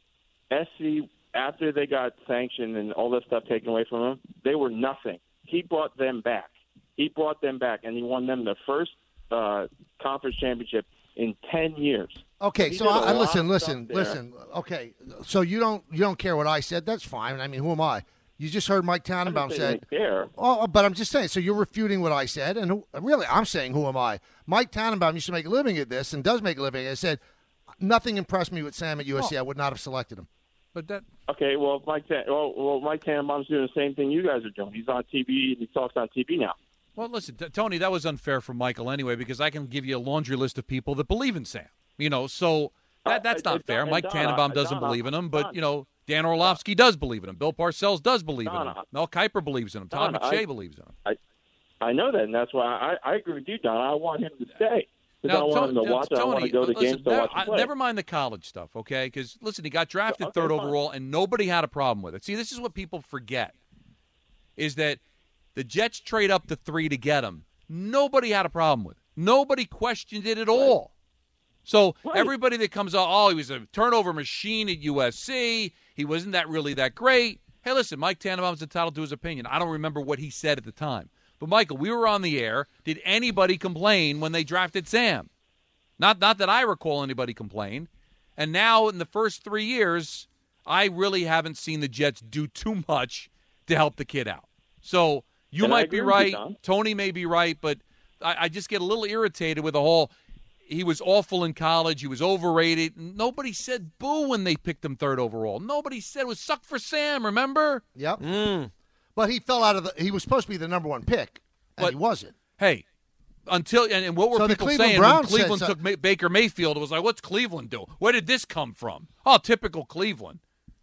Speaker 6: S C, after they got sanctioned and all that stuff taken away from them, they were nothing. He brought them back. He brought them back, and he won them the first uh, conference championship in ten years.
Speaker 2: Okay,
Speaker 6: He
Speaker 2: so
Speaker 6: did a
Speaker 2: I,
Speaker 6: lot
Speaker 2: listen,
Speaker 6: of
Speaker 2: listen,
Speaker 6: stuff there.
Speaker 2: listen. Okay, so you don't you don't care what I said? That's fine. I mean, who am I? You just heard Mike
Speaker 6: I
Speaker 2: Tannenbaum
Speaker 6: didn't say
Speaker 2: said.
Speaker 6: they care.
Speaker 2: Oh, but I'm just saying. So you're refuting what I said, and who, really, I'm saying, who am I? Mike Tannenbaum used to make a living at this, and does make a living. I said nothing impressed me with Sam at U S C.
Speaker 4: Oh.
Speaker 2: I would not have selected him.
Speaker 4: But that
Speaker 6: Okay, well, Mike, Tan- well, well, Mike Tannenbaum's doing the same thing you guys are doing. He's on T V and he talks on T V now.
Speaker 4: Well, listen, t- Tony, that was unfair for Michael anyway, because I can give you a laundry list of people that believe in Sam. You know, so that, that's
Speaker 6: Uh,
Speaker 4: not
Speaker 6: uh,
Speaker 4: fair.
Speaker 6: Don-
Speaker 4: Mike
Speaker 6: Don,
Speaker 4: Tannenbaum
Speaker 6: uh,
Speaker 4: doesn't
Speaker 6: Don,
Speaker 4: believe in him,
Speaker 6: Don,
Speaker 4: but, you know, Dan Orlovsky does believe in him. Bill Parcells does believe
Speaker 6: Don,
Speaker 4: in him. Mel Kiper believes in him. Todd
Speaker 6: Don,
Speaker 4: McShay
Speaker 6: I-
Speaker 4: believes in him.
Speaker 6: I I know that, and that's why I, I agree with you, Don. I want him to stay. Because I
Speaker 4: Now,
Speaker 6: want him to
Speaker 4: Tony,
Speaker 6: watch it. I want to
Speaker 4: Tony,
Speaker 6: go to
Speaker 4: listen,
Speaker 6: games to
Speaker 4: never,
Speaker 6: watch him
Speaker 4: I-
Speaker 6: play.
Speaker 4: never mind the college stuff, okay? Because, listen, he got drafted
Speaker 6: Okay,
Speaker 4: third
Speaker 6: fine.
Speaker 4: overall, and nobody had a problem with it. See, this is what people forget, is that the Jets trade up to three to get him. Nobody had a problem with it. Nobody questioned it at all. So
Speaker 6: Right.
Speaker 4: everybody that comes out, oh, he was a turnover machine at U S C. He wasn't that really that great. Hey, listen, Mike Tannenbaum's entitled to his opinion. I don't remember what he said at the time. But, Michael, we were on the air. Did anybody complain when they drafted Sam? Not, not that I recall anybody complain. And now in the first three years, I really haven't seen the Jets do too much to help the kid out. So you
Speaker 6: And I
Speaker 4: might be
Speaker 6: agree with you,
Speaker 4: right.
Speaker 6: Don.
Speaker 4: Tony may be right, but I, I just get a little irritated with the whole he was awful in college. He was overrated. Nobody said boo when they picked him third overall. Nobody said it was suck for Sam, remember?
Speaker 2: Yep.
Speaker 5: Mm.
Speaker 2: But he fell out of the. He was supposed to be the number one pick, and
Speaker 4: But-
Speaker 2: he wasn't.
Speaker 4: Hey, until and, and what were
Speaker 2: So the
Speaker 4: people
Speaker 2: Cleveland
Speaker 4: saying
Speaker 2: Browns
Speaker 4: when Cleveland
Speaker 2: said so-
Speaker 4: took Ma- Baker Mayfield? It was like, what's Cleveland do? Where did this come from? Oh, typical Cleveland.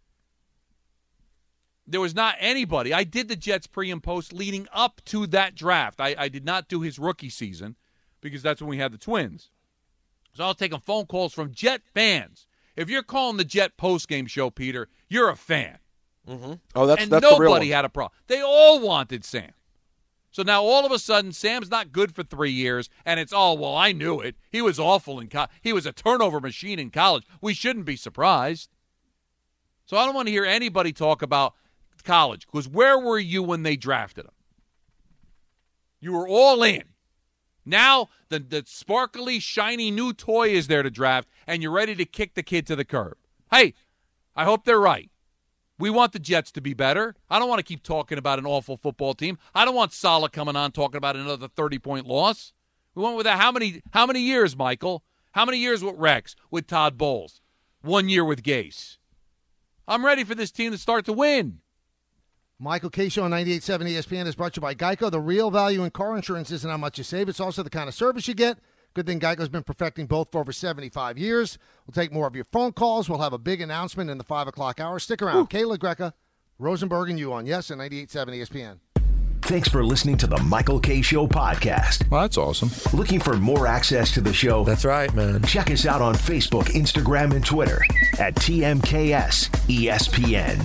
Speaker 4: There was not anybody. I did the Jets pre and post leading up to that draft. I, I did not do his rookie season because that's when we had the Twins. So I was taking phone calls from Jet fans. If you're calling the Jet postgame show, Peter, you're a fan.
Speaker 5: Mm-hmm. Oh, that's
Speaker 4: and
Speaker 5: that's the real
Speaker 4: nobody
Speaker 5: one.
Speaker 4: had a problem. They all wanted Sam. So now all of a sudden, Sam's not good for three years, and it's, oh, well, I knew it. He was awful in college. He was a turnover machine in college. We shouldn't be surprised. So I don't want to hear anybody talk about college, because where were you when they drafted him? You were all in. Now the, the sparkly, shiny new toy is there to draft, and you're ready to kick the kid to the curb. Hey, I hope they're right. We want the Jets to be better. I don't want to keep talking about an awful football team. I don't want Saleh coming on talking about another thirty-point loss. We went with that. How many, how many years, Michael? How many years with Rex, with Todd Bowles? One year with Gase. I'm ready for this team to start to win.
Speaker 2: Michael K. Show on ninety-eight point seven E S P N is brought to you by Geico. The real value in car insurance isn't how much you save. It's also the kind of service you get. Good thing Geico's been perfecting both for over seventy-five years. We'll take more of your phone calls. We'll have a big announcement in the five o'clock hour. Stick around. Kayla Greca, Rosenberg, and you on Yes and ninety-eight point seven E S P N.
Speaker 1: Thanks for listening to the Michael K. Show podcast.
Speaker 7: Well, that's awesome.
Speaker 1: Looking for more access to the show?
Speaker 7: That's right, man.
Speaker 1: Check us out on Facebook, Instagram, and Twitter at T M K S E S P N.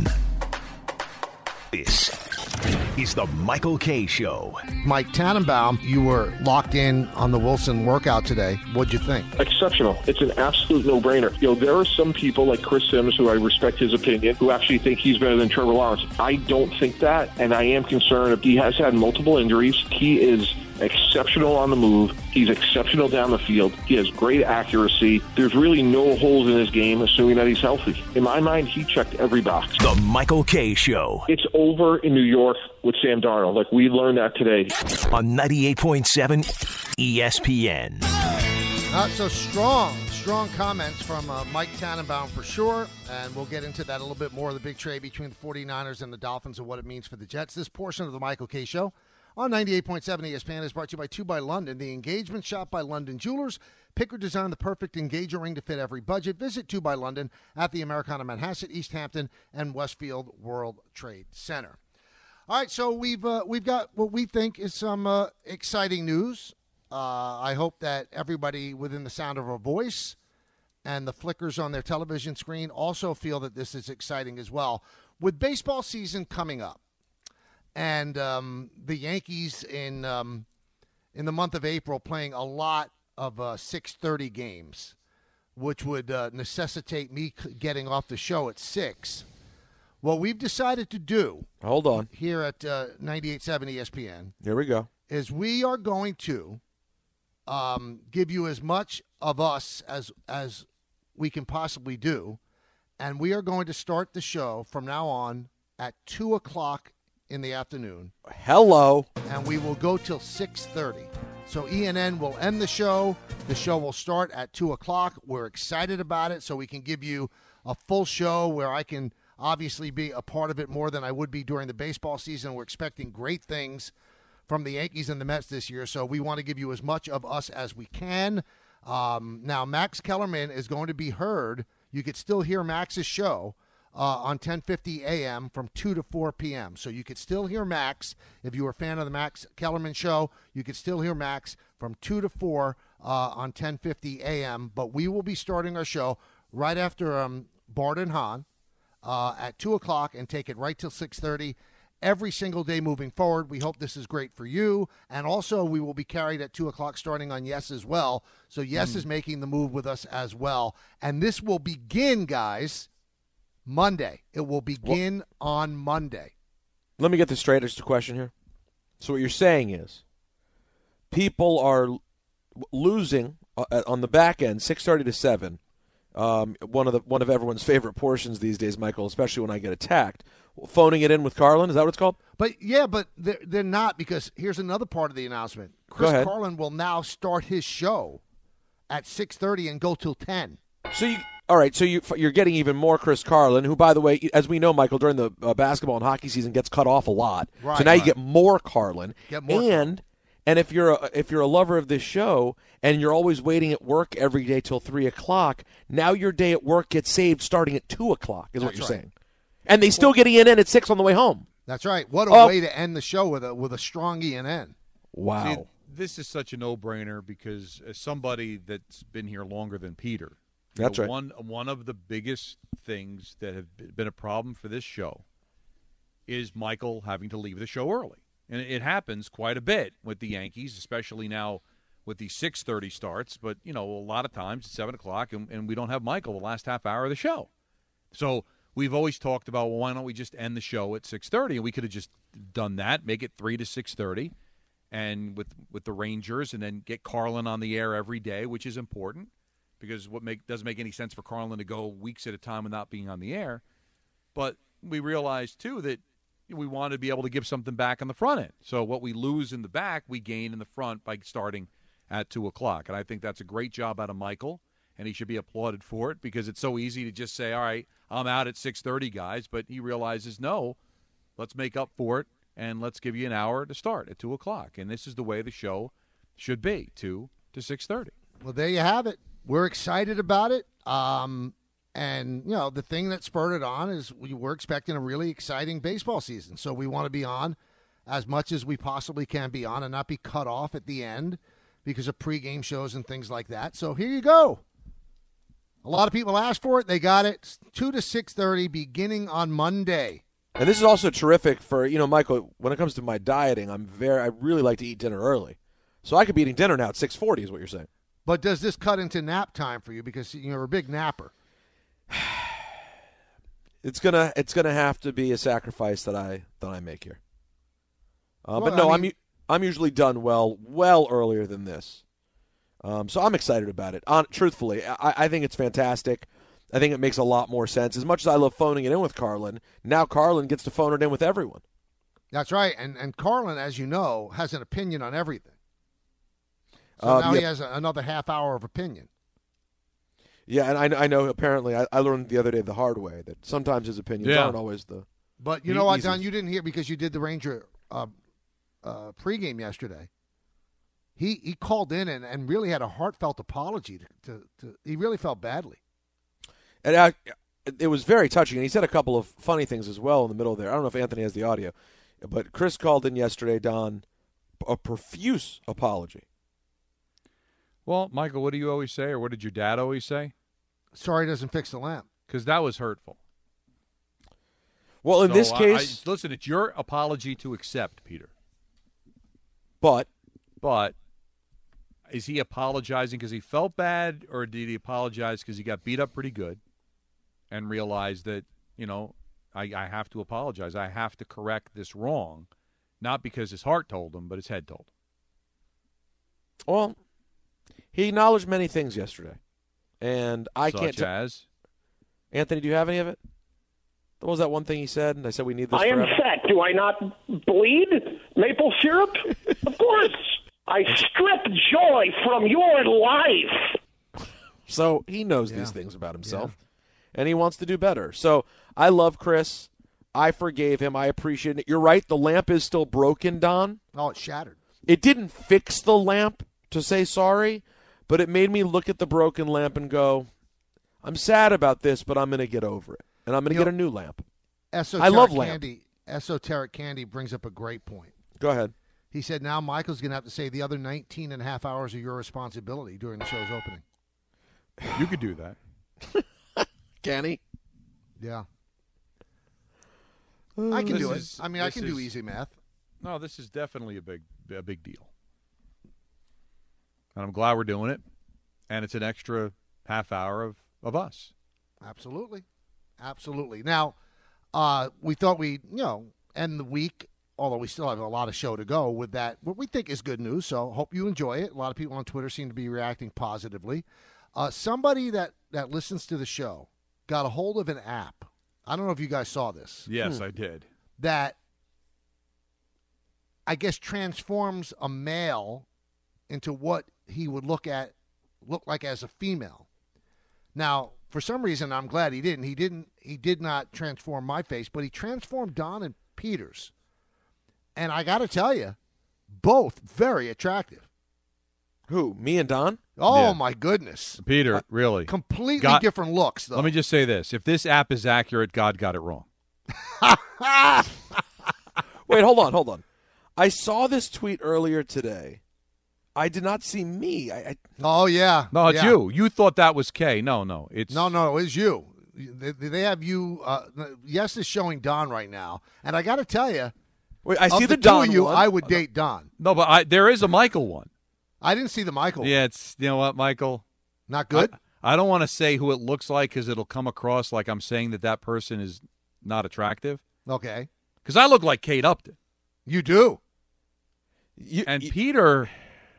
Speaker 1: This is the Michael K. Show.
Speaker 2: Mike Tannenbaum, you were locked in on the Wilson workout today. What'd you think?
Speaker 8: Exceptional. It's an absolute no-brainer. You know, there are some people like Chris Sims, who I respect his opinion, who actually think he's better than Trevor Lawrence. I don't think that, and I am concerned. He has had multiple injuries. He is exceptional on the move. He's exceptional down the field. He has great accuracy. There's really no holes in his game, assuming that he's healthy. In my mind, he checked every box.
Speaker 1: The Michael K. Show
Speaker 8: It's over in New York with Sam Darnold. Like, we learned that today.
Speaker 1: on ninety-eight point seven E S P N.
Speaker 2: Not so strong. Strong comments from uh, Mike Tannenbaum for sure, and we'll get into that a little bit more, the big trade between the 49ers and the Dolphins and what it means for the Jets. This portion of the Michael K. Show on ninety-eight point seven E S P N is brought to you by two by London, the engagement shop by London Jewelers. Pick or design the perfect engager ring to fit every budget. Visit two by London at the Americana Manhasset, East Hampton, and Westfield World Trade Center. All right, so we've uh, we've got what we think is some uh, exciting news. Uh, I hope that everybody within the sound of our voice and the flickers on their television screen also feel that this is exciting as well. With baseball season coming up, and um, the Yankees in um, in the month of April playing a lot of uh, six thirty games, which would uh, necessitate me c- getting off the show at six. What we've decided to do
Speaker 5: Hold on.
Speaker 2: here at uh, ninety-eight point seven E S P N
Speaker 5: Here we go.
Speaker 2: is we are going to um, give you as much of us as as we can possibly do, and we are going to start the show from now on at two o'clock in the afternoon,
Speaker 5: Hello.
Speaker 2: and we will go till six thirty. So E N N will end the show. The show will start at two o'clock. We're excited about it, so we can give you a full show where I can obviously be a part of it more than I would be during the baseball season. We're expecting great things from the Yankees and the Mets this year, so we want to give you as much of us as we can. Um, now, Max Kellerman is going to be heard. You could still hear Max's show uh, on ten fifty a.m. from two to four p.m. So you could still hear Max. If you were a fan of the Max Kellerman show, you could still hear Max from two to four uh, on ten fifty a.m. But we will be starting our show right after um, Bart and Hahn uh, at two o'clock and take it right till six thirty every single day moving forward. We hope this is great for you. And also, we will be carried at two o'clock starting on Yes as well. So Yes mm. is making the move with us as well. And this will begin, guys, Monday. It will begin well, on Monday.
Speaker 5: Let me get this straight. Just a question here. So what you're saying is people are losing uh, on the back end, six thirty to seven. Um, one of the one of everyone's favorite portions these days, Michael, especially when I get attacked. Phoning it in with Carlin, is that what it's called?
Speaker 2: But yeah, but they're, they're not, because here's another part of the announcement. Chris Carlin will now start his show at six thirty and go till ten.
Speaker 5: So you, all right, so you, you're getting even more Chris Carlin, who, by the way, as we know, Michael, during the uh, basketball and hockey season gets cut off a lot.
Speaker 2: Right,
Speaker 5: so now
Speaker 2: right.
Speaker 5: you get more Carlin.
Speaker 2: Get more
Speaker 5: and
Speaker 2: Carlin.
Speaker 5: and if you're a, if you're a lover of this show and you're always waiting at work every day till three o'clock, now your day at work gets saved starting at two o'clock. Is
Speaker 2: That's
Speaker 5: what you're
Speaker 2: right.
Speaker 5: saying. And they still get E N N at six on the way home.
Speaker 2: That's right. What a
Speaker 5: oh.
Speaker 2: way to end the show with a with a strong E N N.
Speaker 5: Wow.
Speaker 4: See, this is such a no-brainer because as somebody that's been here longer than Peter,
Speaker 5: that's
Speaker 4: know,
Speaker 5: right.
Speaker 4: One one of the biggest things that have been a problem for this show is Michael having to leave the show early, and it happens quite a bit with the Yankees, especially now with the six thirty starts. But you know, a lot of times it's seven o'clock, and, and we don't have Michael the last half hour of the show, so. We've always talked about, well, why don't we just end the show at six thirty? And we could have just done that, make it three to six thirty, and with with the Rangers, and then get Carlin on the air every day, which is important because what make doesn't make any sense for Carlin to go weeks at a time without being on the air. But we realized, too, that we want to be able to give something back on the front end. So what we lose in the back, we gain in the front by starting at two o'clock. And I think that's a great job out of Michael. And he should be applauded for it because it's so easy to just say, all right, I'm out at six thirty, guys. But he realizes, no, let's make up for it, and let's give you an hour to start at two o'clock. And this is the way the show should be, two to six thirty.
Speaker 2: Well, there you have it. We're excited about it. Um, and, you know, the thing that spurred it on is we were expecting a really exciting baseball season. So we want to be on as much as we possibly can be on and not be cut off at the end because of pregame shows and things like that. So here you go. A lot of people asked for it. They got it. two to six thirty beginning on Monday.
Speaker 5: And this is also terrific for, you know, Michael, when it comes to my dieting, I'm very, I really like to eat dinner early. So I could be eating dinner now at six forty is what you're saying.
Speaker 2: But does this cut into nap time for you because you're a big napper?
Speaker 5: It's gonna it's gonna have to be a sacrifice that I that I make here. Uh,
Speaker 2: Well,
Speaker 5: but no,
Speaker 2: I
Speaker 5: I'm
Speaker 2: mean-
Speaker 5: u- I'm usually done well well earlier than this. Um, so I'm excited about it. On, truthfully, I, I think it's fantastic. I think it makes a lot more sense. As much as I love phoning it in with Carlin, now Carlin gets to phone it in with everyone.
Speaker 2: That's right. And and Carlin, as you know, has an opinion on everything. So
Speaker 5: Um,
Speaker 2: now
Speaker 5: yeah.
Speaker 2: he has a, another half hour of opinion.
Speaker 5: Yeah, and I, I know apparently I, I learned the other day the hard way that sometimes his opinions
Speaker 4: Yeah.
Speaker 5: aren't always the.
Speaker 2: But you
Speaker 5: E-
Speaker 2: know what,
Speaker 5: easy.
Speaker 2: Don? You didn't hear because you did the Ranger uh, uh, pregame yesterday. He he called in and, and really had a heartfelt apology. To, to, to He really felt badly.
Speaker 5: And I, it was very touching. And he said a couple of funny things as well in the middle there. I don't know if Anthony has the audio, but Chris called in yesterday, Don, a profuse apology.
Speaker 4: Well, Michael, what do you always say, or what did your dad always say?
Speaker 2: Sorry doesn't fix the lamp.
Speaker 4: Because that was hurtful.
Speaker 5: Well, in
Speaker 4: So
Speaker 5: this
Speaker 4: I-
Speaker 5: case,
Speaker 4: I, listen, it's your apology to accept, Peter.
Speaker 5: but
Speaker 4: But is he apologizing because he felt bad, or did he apologize because he got beat up pretty good and realized that, you know, I, I have to apologize. I have to correct this wrong, not because his heart told him, but his head told him.
Speaker 5: Well, he acknowledged many things yesterday, and I
Speaker 4: Such
Speaker 5: can't. T-
Speaker 4: as?
Speaker 5: Anthony, do you have any of it? What was that one thing he said? And I said we need this.
Speaker 7: I am
Speaker 5: forever?
Speaker 7: fat. Do I not bleed maple syrup? Of course. I strip joy from your life.
Speaker 5: So he knows
Speaker 2: Yeah.
Speaker 5: these things about himself, yeah. and he wants to do better. So I love Chris. I forgave him. I appreciate it. You're right. The lamp is still broken, Don.
Speaker 2: Oh, it's shattered.
Speaker 5: It didn't fix the lamp to say sorry, but it made me look at the broken lamp and go, I'm sad about this, but I'm going to get over it. And I'm going to get a new lamp.
Speaker 2: Esoteric
Speaker 5: I love lamp.
Speaker 2: Candy. Esoteric Candy brings up a great point.
Speaker 5: Go ahead.
Speaker 2: He said now Michael's going to have to say the other nineteen and a half hours are your responsibility during the show's opening.
Speaker 4: You could do that.
Speaker 5: Can he?
Speaker 2: Yeah. I can
Speaker 4: This
Speaker 2: do
Speaker 4: is-
Speaker 2: it. I mean, I
Speaker 4: this
Speaker 2: can do
Speaker 4: is-
Speaker 2: easy math.
Speaker 4: No, this is definitely a big, a big deal. And I'm glad we're doing it. And it's an extra half hour of, of us.
Speaker 2: Absolutely. Absolutely. Now, uh, we thought we'd, you know, end the week, although we still have a lot of show to go, with that, what we think is good news. So hope you enjoy it. A lot of people on Twitter seem to be reacting positively. Uh, somebody that, that listens to the show got a hold of an app. I don't know if you guys saw this.
Speaker 4: Yes, I did.
Speaker 2: That I guess transforms a male into what he would look at look like as a female. Now, for some reason, I'm glad he didn't. He didn't. He did not transform my face, but he transformed Don and Peter's. And I got to tell you, both very attractive.
Speaker 5: Who? Me and Don?
Speaker 2: Oh
Speaker 4: Yeah.
Speaker 2: my goodness!
Speaker 4: Peter, really.
Speaker 2: Completely
Speaker 4: God-
Speaker 2: different looks, though.
Speaker 4: Let me just say this. If this app is accurate, God got it wrong.
Speaker 5: Wait, hold on, hold on. I saw this tweet earlier today. I did not see me. I, I
Speaker 2: Oh yeah.
Speaker 4: No, it's
Speaker 2: yeah.
Speaker 4: you. You thought that was Kay. No, no. It's
Speaker 2: No, no, it's you. They, they have you. Uh, yes, is showing Don right now, and I got to tell you,
Speaker 5: wait. I
Speaker 2: of
Speaker 5: see
Speaker 2: the,
Speaker 5: the,
Speaker 2: two
Speaker 5: Don
Speaker 2: of you,
Speaker 5: one.
Speaker 2: I would date Don.
Speaker 4: No, but I, there is a Michael one.
Speaker 2: I didn't see the Michael. one.
Speaker 4: Yeah, it's, you know what, Michael?
Speaker 2: Not good.
Speaker 4: I, I don't want to say who it looks like because it'll come across like I'm saying that that person is not attractive.
Speaker 2: Okay,
Speaker 4: Because I look like Kate Upton.
Speaker 2: you do.
Speaker 5: You-
Speaker 4: And
Speaker 5: you-
Speaker 4: Peter,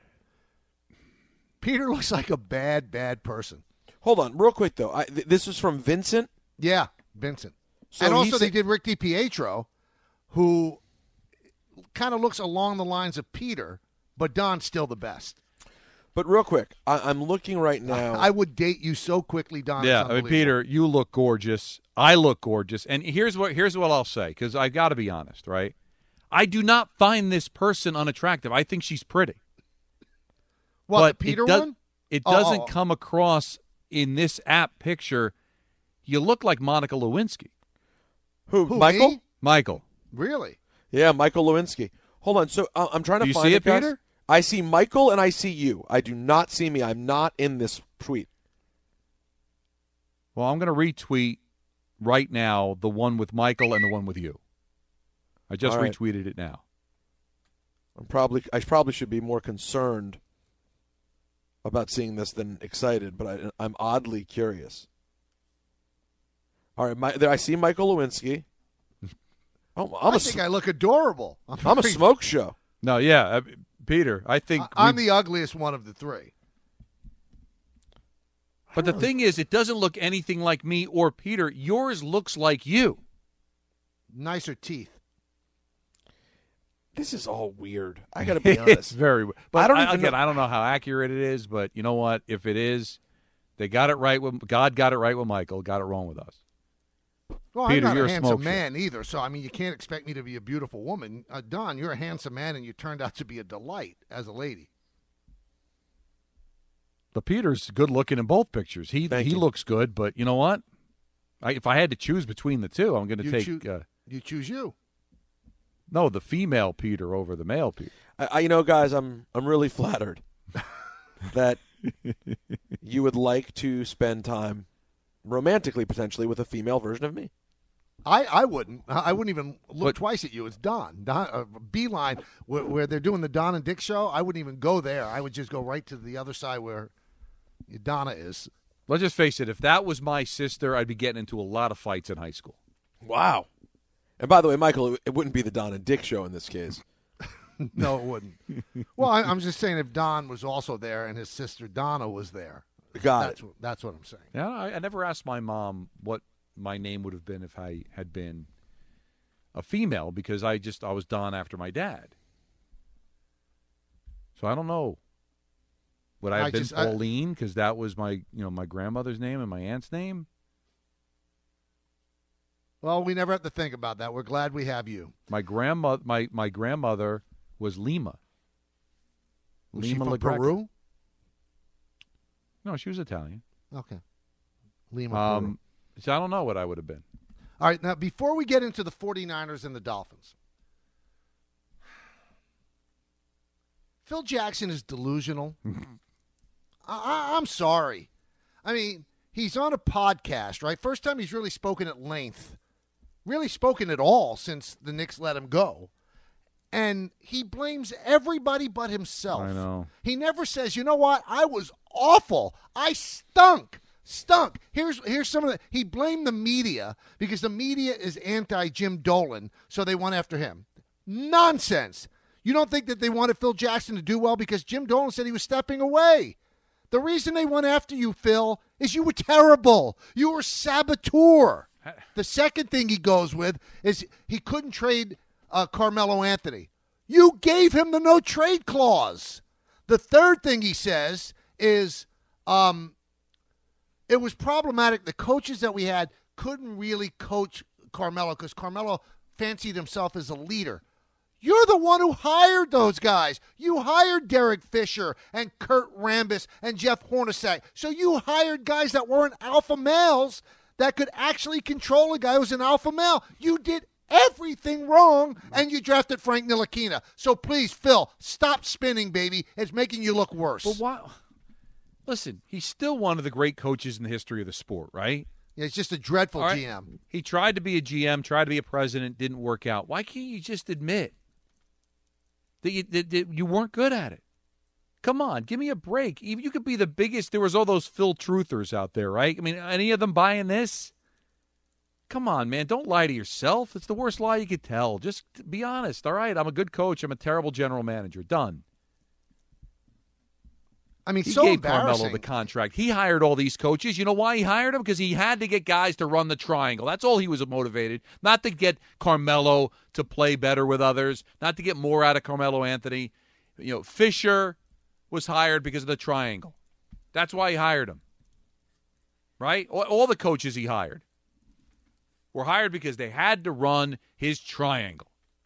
Speaker 2: Peter looks like a bad, bad person.
Speaker 5: hold on, real quick though. I, th- this is from Vincent.
Speaker 2: Yeah, Vincent.
Speaker 5: So
Speaker 2: and
Speaker 5: he
Speaker 2: also, they
Speaker 5: said-
Speaker 2: did Rick DiPietro, who kind of looks along the lines of Peter, but Don's still the best.
Speaker 5: But real quick, I, I'm looking right now.
Speaker 2: I would date you so quickly, Don.
Speaker 4: yeah,
Speaker 2: it's
Speaker 4: I mean,
Speaker 2: unbelievable.
Speaker 4: Peter, you look gorgeous. I look gorgeous. And here's what here's what I'll say because I got to be honest, right? I do not find this person unattractive. I think she's pretty.
Speaker 2: What,
Speaker 4: but
Speaker 2: the Peter
Speaker 4: it does,
Speaker 2: one?
Speaker 4: It
Speaker 2: Oh,
Speaker 4: doesn't
Speaker 2: oh, oh.
Speaker 4: come across in this app picture. You look like Monica Lewinsky.
Speaker 5: who,
Speaker 2: Who,
Speaker 5: Michael?
Speaker 2: me?
Speaker 4: Michael.
Speaker 2: Really?
Speaker 5: Yeah, Michael Lewinsky. Hold on. So uh, I'm trying to
Speaker 4: Do you
Speaker 5: find
Speaker 4: see it,
Speaker 5: guys.
Speaker 4: Peter?
Speaker 5: I see Michael and I see you. I do not see me. I'm not in this tweet.
Speaker 4: Well, I'm going to retweet right now the one with Michael and the one with you. I just
Speaker 5: All right.
Speaker 4: retweeted it now.
Speaker 5: I'm probably I probably should be more concerned about seeing this than excited, but I, I'm oddly curious. All right, my, there I see Michael Lewinsky. Oh, I'm
Speaker 2: I
Speaker 5: a
Speaker 2: think
Speaker 5: sm-
Speaker 2: I look adorable. I'm,
Speaker 5: I'm a
Speaker 2: very-
Speaker 5: smoke show.
Speaker 4: No, yeah, uh, Peter, I think.
Speaker 2: I'm
Speaker 4: we-
Speaker 2: the ugliest one of the three.
Speaker 4: but the thing is, it doesn't look anything like me or Peter. Yours looks like you.
Speaker 2: Nicer teeth.
Speaker 5: This is all weird. I got to be
Speaker 4: It's
Speaker 5: honest.
Speaker 4: very. But
Speaker 5: I
Speaker 4: I
Speaker 5: don't
Speaker 4: don't
Speaker 5: even
Speaker 4: again.
Speaker 5: know-
Speaker 4: I don't know how accurate it is, but you know what? If it is, they got it right. With God got it right with Michael. Got it wrong with us.
Speaker 2: Well,
Speaker 4: Peter,
Speaker 2: I'm not
Speaker 4: you're
Speaker 2: a
Speaker 4: a
Speaker 2: handsome
Speaker 4: smoke show.
Speaker 2: man either, so I mean, you can't expect me to be a beautiful woman. Uh, Don, you're a handsome man, and you turned out to be a delight as a lady.
Speaker 4: But Peter's good looking in both pictures. He
Speaker 5: Thank
Speaker 4: he
Speaker 5: you.
Speaker 4: looks good, but you know what? I, if I had to choose between the two, I'm going to
Speaker 2: You
Speaker 4: take
Speaker 2: choo-
Speaker 4: uh,
Speaker 2: You choose you.
Speaker 4: no the female Peter over the male Peter.
Speaker 5: I, I, you know, guys, I'm I'm really flattered that you would like to spend time romantically, potentially, with a female version of me.
Speaker 2: I, I wouldn't. I wouldn't even look
Speaker 4: But-
Speaker 2: twice at you. It's Don. Don uh, Beeline, where, where they're doing the Don and Dick show. I wouldn't even go there. I would just go right to the other side where Donna is.
Speaker 4: Let's just face it. If that was my sister, I'd be getting into a lot of fights in high school.
Speaker 5: Wow. And by the way, Michael, it, it wouldn't be the Don and Dick show in this case.
Speaker 2: No, it wouldn't. Well, I, I'm just saying if Don was also there and his sister Donna was there.
Speaker 5: Got
Speaker 2: that's
Speaker 5: it.
Speaker 2: What, that's what I'm saying.
Speaker 4: Yeah, I, I never asked my mom what my name would have been if I had been a female because I just I was Don after my dad. So I don't know. Would I have
Speaker 2: I
Speaker 4: been
Speaker 2: just- I-
Speaker 4: Pauline because that was my you know my grandmother's name and my aunt's name?
Speaker 2: Well, we never have to think about that. We're glad we have you.
Speaker 4: My grandmother my, my grandmother was Lima.
Speaker 2: Was she
Speaker 4: Lima
Speaker 2: from
Speaker 4: LaGreca.
Speaker 2: Peru?
Speaker 4: No, she was Italian.
Speaker 2: Okay. Lima, Peru.
Speaker 4: Um, so I don't know what I would have been.
Speaker 2: All right, now before we get into the 49ers and the Dolphins, Phil Jackson is delusional. I, I, I'm sorry. I mean, he's on a podcast, right? First time he's really spoken at length, really spoken at all since the Knicks let him go. And he blames everybody but himself.
Speaker 4: I know.
Speaker 2: He never says, you know what, I was awful. I stunk. Stunk. Here's here's some of the. He blamed the media because the media is anti-Jim Dolan, so they went after him. Nonsense. You don't think that they wanted Phil Jackson to do well because Jim Dolan said he was stepping away. The reason they went after you, Phil, is you were terrible. You were a saboteur. The second thing he goes with is he couldn't trade uh, Carmelo Anthony. You gave him the no-trade clause. The third thing he says is um, it was problematic. The coaches that we had couldn't really coach Carmelo because Carmelo fancied himself as a leader. You're the one who hired those guys. You hired Derek Fisher and Kurt Rambis and Jeff Hornacek. So you hired guys that weren't alpha males that could actually control a guy who's an alpha male. You did everything wrong, and you drafted Frank Ntilikina. So please, Phil, stop spinning, baby. It's making you look worse.
Speaker 4: But why? Listen, he's still one of the great coaches in the history of the sport, right?
Speaker 2: Yeah, he's just a dreadful
Speaker 4: All right.
Speaker 2: G M.
Speaker 4: He tried to be a G M, tried to be a president, didn't work out. Why can't you just admit that you, that, that you weren't good at it? Come on, give me a break. Even you could be the biggest. There was all those Phil truthers out there, right? I mean, any of them buying this? Come on, man. Don't lie to yourself. It's the worst lie you could tell. Just be honest. All right, I'm a good coach. I'm a terrible general manager. Done.
Speaker 2: I mean,
Speaker 4: He
Speaker 2: so
Speaker 4: gave
Speaker 2: embarrassing.
Speaker 4: Carmelo the contract. He hired all these coaches. You know why he hired them? Because he had to get guys to run the triangle. That's all he was motivated. Not to get Carmelo to play better with others. Not to get more out of Carmelo Anthony. You know, Fisher was hired because of the triangle. That's why he hired him. Right? All, all the coaches he hired were hired because they had to run his triangle.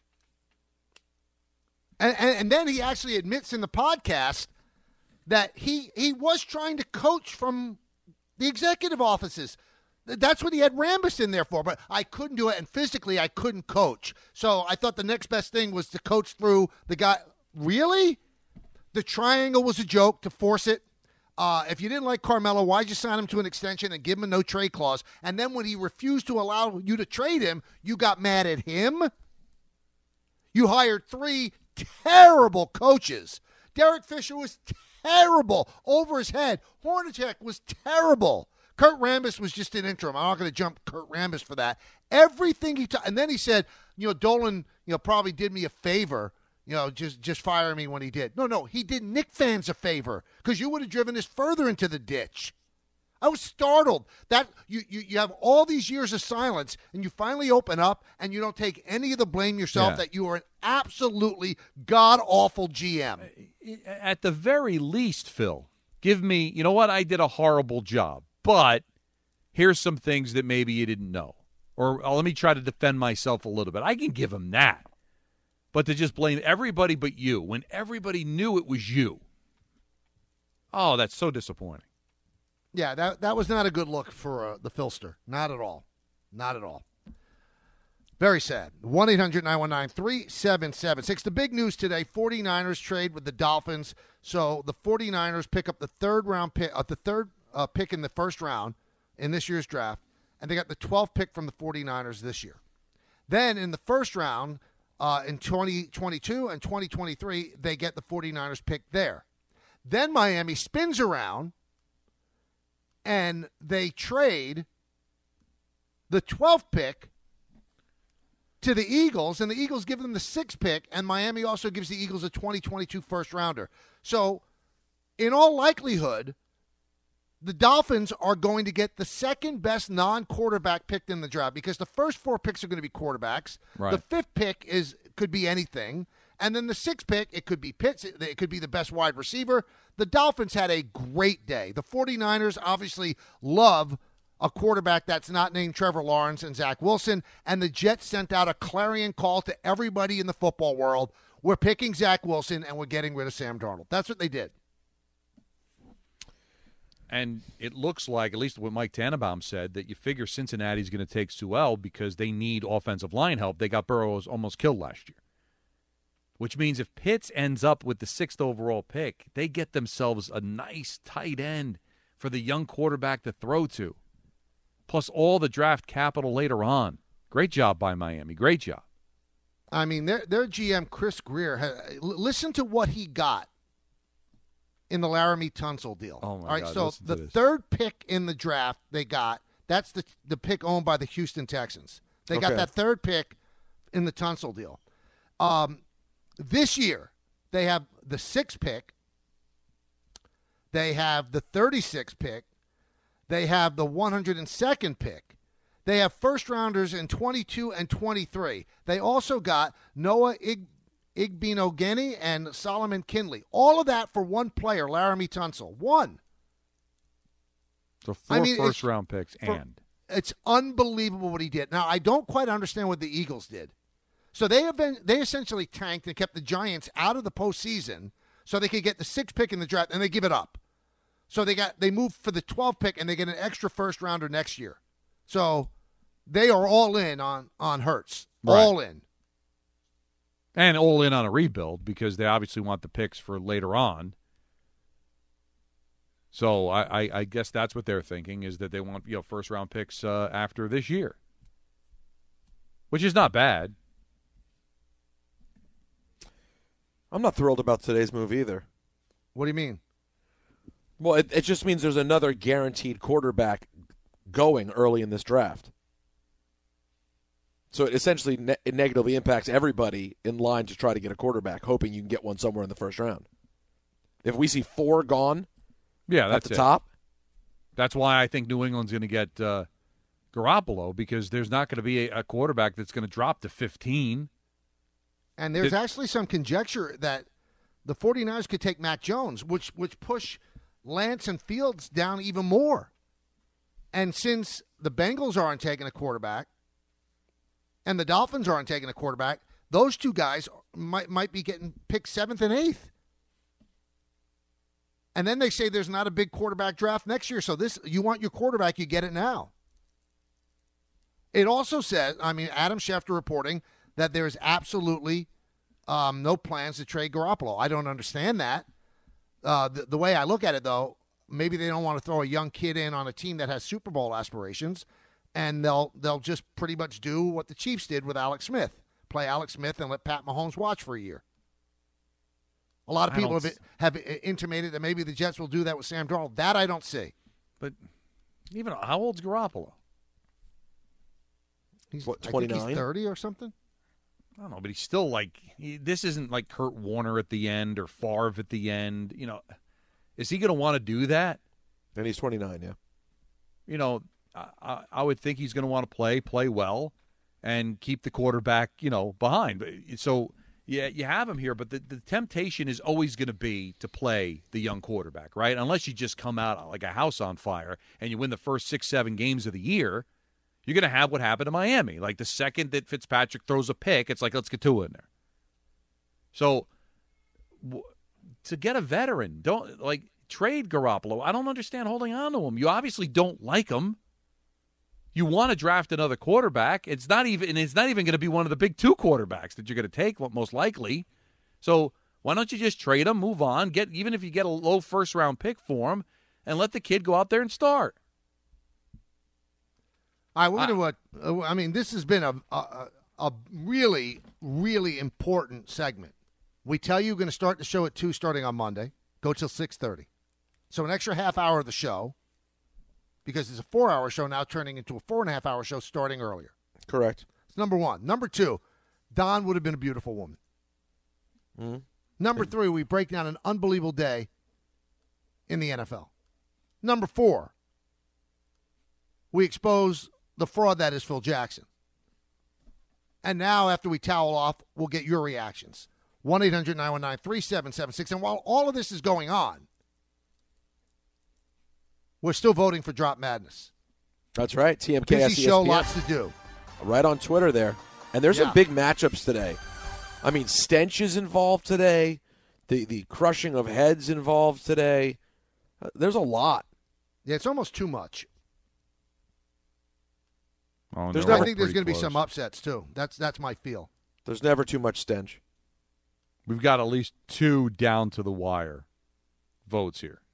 Speaker 2: And, and, and then he actually admits in the podcast that he he was trying to coach from the executive offices. That's what he had Rambis in there for, but I couldn't do it, and physically I couldn't coach. So I thought the next best thing was to coach through the guy. Really? The triangle was a joke to force it. Uh, if you didn't like Carmelo, why'd you sign him to an extension and give him a no-trade clause? And then when he refused to allow you to trade him, you got mad at him? You hired three terrible coaches. Derek Fisher was terrible, over his head. Hornacek was terrible. Kurt Rambis was just an interim. I'm not going to jump Kurt Rambis for that. Everything he t- and then he said, you know, Dolan, you know, probably did me a favor, you know, just just fire me when he did. No, no, he did Knick fans a favor because you would have driven us further into the ditch. I was startled that you, you, you have all these years of silence and you finally open up and you don't take any of the blame yourself
Speaker 4: Yeah.
Speaker 2: that you are an absolutely god-awful G M.
Speaker 4: At the very least, Phil, give me, you know what, I did a horrible job, but here's some things that maybe you didn't know. Or uh, let me try to defend myself a little bit. I can give him that. But to just blame everybody but you when everybody knew it was you. Oh, that's so disappointing.
Speaker 2: Yeah, that that was not a good look for uh, the Philster. Not at all. Not at all. Very sad. one eight hundred nine one nine three seven seven six. The big news today, 49ers trade with the Dolphins. So the 49ers pick up the third round pick, uh, the third uh, pick in the first round in this year's draft. and they got the twelfth pick from the 49ers this year. Then in the first round, uh, in twenty twenty-two and twenty twenty-three, they get the 49ers pick there. Then Miami spins around, and they trade the twelfth pick to the Eagles, and the Eagles give them the sixth pick, and Miami also gives the Eagles a twenty twenty-two first rounder. So, in all likelihood, the Dolphins are going to get the second best non-quarterback picked in the draft because the first four picks are going to be quarterbacks.
Speaker 4: Right.
Speaker 2: The fifth pick is could be anything. And then the sixth pick, it could be Pitts. It could be the best wide receiver. The Dolphins had a great day. The 49ers obviously love a quarterback that's not named Trevor Lawrence and Zach Wilson. And the Jets sent out a clarion call to everybody in the football world. We're picking Zach Wilson and we're getting rid of Sam Darnold. That's what they did.
Speaker 4: And it looks like, at least what Mike Tannenbaum said, that you figure Cincinnati's going to take Sewell because they need offensive line help. They got Burrows almost killed last year. Which means if Pitts ends up with the sixth overall pick, they get themselves a nice tight end for the young quarterback to throw to. Plus all the draft capital later on. Great job by Miami. Great job.
Speaker 2: I mean, their, their G M, Chris Greer, had, listen to what he got in the Laramie Tunsil deal.
Speaker 4: Oh, my
Speaker 2: All right,
Speaker 4: God,
Speaker 2: so
Speaker 4: listen to
Speaker 2: the
Speaker 4: this.
Speaker 2: third pick in the draft they got, that's the the pick owned by the Houston Texans. They got
Speaker 5: Okay.
Speaker 2: that third pick in the Tunsil deal. Um, this year, they have the sixth pick. They have the thirty-sixth pick. They have the one hundred second pick. They have first-rounders in twenty-two and twenty-three. They also got Noah Ig- Igbinoghene and Solomon Kinley. All of that for one player, Laramie Tunsil. One.
Speaker 4: So four
Speaker 2: I mean, it's-
Speaker 4: first-round picks
Speaker 2: for-
Speaker 4: and.
Speaker 2: It's unbelievable what he did. Now, I don't quite understand what the Eagles did. So they have been, they essentially tanked and kept the Giants out of the postseason so they could get the sixth pick in the draft, and they give it up. So they got they moved for the twelfth pick, and they get an extra first-rounder next year. So they are all in on, on Hurts.
Speaker 4: Right.
Speaker 2: All in.
Speaker 4: And all in on a rebuild because they obviously want the picks for later on. So I, I, I guess that's what they're thinking is that they want you know first round picks uh, after this year, which is not bad.
Speaker 5: I'm not thrilled about today's move either.
Speaker 2: What do you mean?
Speaker 5: Well, it, it just means there's another guaranteed quarterback going early in this draft. So it essentially ne- it negatively impacts everybody in line to try to get a quarterback, hoping you can get one somewhere in the first round. If we see four gone
Speaker 4: Yeah,
Speaker 5: at
Speaker 4: that's
Speaker 5: the
Speaker 4: it.
Speaker 5: top,
Speaker 4: That's why I think New England's going to get uh, Garoppolo because there's not going to be a, a quarterback that's going to drop to fifteen.
Speaker 2: And there's
Speaker 4: Did-
Speaker 2: actually some conjecture that the 49ers could take Mac Jones, which which push Lance and Fields down even more. And since the Bengals aren't taking a quarterback and the Dolphins aren't taking a quarterback, those two guys might might be getting picked seventh and eighth. And then they say there's not a big quarterback draft next year, so this you want your quarterback, you get it now. It also says, I mean, Adam Schefter reporting that there is absolutely um, no plans to trade Garoppolo. I don't understand that. Uh, the, the way I look at it, though, maybe they don't want to throw a young kid in on a team that has Super Bowl aspirations, and they'll they'll just pretty much do what the Chiefs did with Alex Smith, play Alex Smith and let Pat Mahomes watch for a year. A lot of
Speaker 4: I
Speaker 2: people
Speaker 4: don't
Speaker 2: have, have intimated that maybe the Jets will do that with Sam Darnold. That I don't see.
Speaker 4: But even how old's Garoppolo?
Speaker 2: He's
Speaker 5: What,
Speaker 2: I think
Speaker 5: twenty-nine?
Speaker 2: he's thirty or something.
Speaker 4: I don't know, but he's still like he, this isn't like Kurt Warner at the end or Favre at the end. You know, is he going to want to do that?
Speaker 5: and he's twenty-nine, yeah.
Speaker 4: You know, I, I, I would think he's going to want to play, play well, and keep the quarterback, you know, behind. But so yeah, you have him here, but the, the temptation is always going to be to play the young quarterback, right? Unless you just come out like a house on fire and you win the first six, seven games of the year. You're going to have what happened to Miami. Like the second that Fitzpatrick throws a pick, it's like, let's get Tua in there. So w- to get a veteran, don't like trade Garoppolo. I don't understand holding on to him. You obviously don't like him. You want to draft another quarterback. It's not even, and it's not even going to be one of the big two quarterbacks that you're going to take, most likely. So why don't you just trade him, move on, get even if you get a low first round pick for him, and let the kid go out there and start.
Speaker 2: All right, we're going to. Uh, I mean, this has been a, a a really really important segment. We tell you we're going to start the show at two, starting on Monday. Go till six thirty. So an extra half hour of the show, because it's a four-hour show now, turning into a four and a half hour show starting earlier.
Speaker 5: Correct.
Speaker 2: That's number one. Number two, Don would have been a beautiful woman.
Speaker 5: Mm-hmm.
Speaker 2: Number three, we break down an unbelievable day in the N F L. Number four, we expose the fraud that is Phil Jackson. And now, after we towel off, we'll get your reactions. one eight hundred nine one nine three seven seven six. And while all of this is going on, we're still voting for Drop Madness.
Speaker 5: That's right. T M K S E S P N.
Speaker 2: Busy show, lots to do.
Speaker 5: Right on Twitter there. And there's
Speaker 2: Yeah.
Speaker 5: some big matchups today. I mean, Stench is involved today. The the crushing of heads involved today. Uh, there's a lot.
Speaker 2: Yeah, it's almost too much.
Speaker 4: Oh,
Speaker 5: There's
Speaker 4: no,
Speaker 2: I
Speaker 5: never-
Speaker 2: think there's
Speaker 4: pretty
Speaker 2: going to be
Speaker 4: close.
Speaker 2: some upsets, too. That's that's my feel.
Speaker 5: There's never too much stench.
Speaker 4: We've got at least two down to the wire votes here.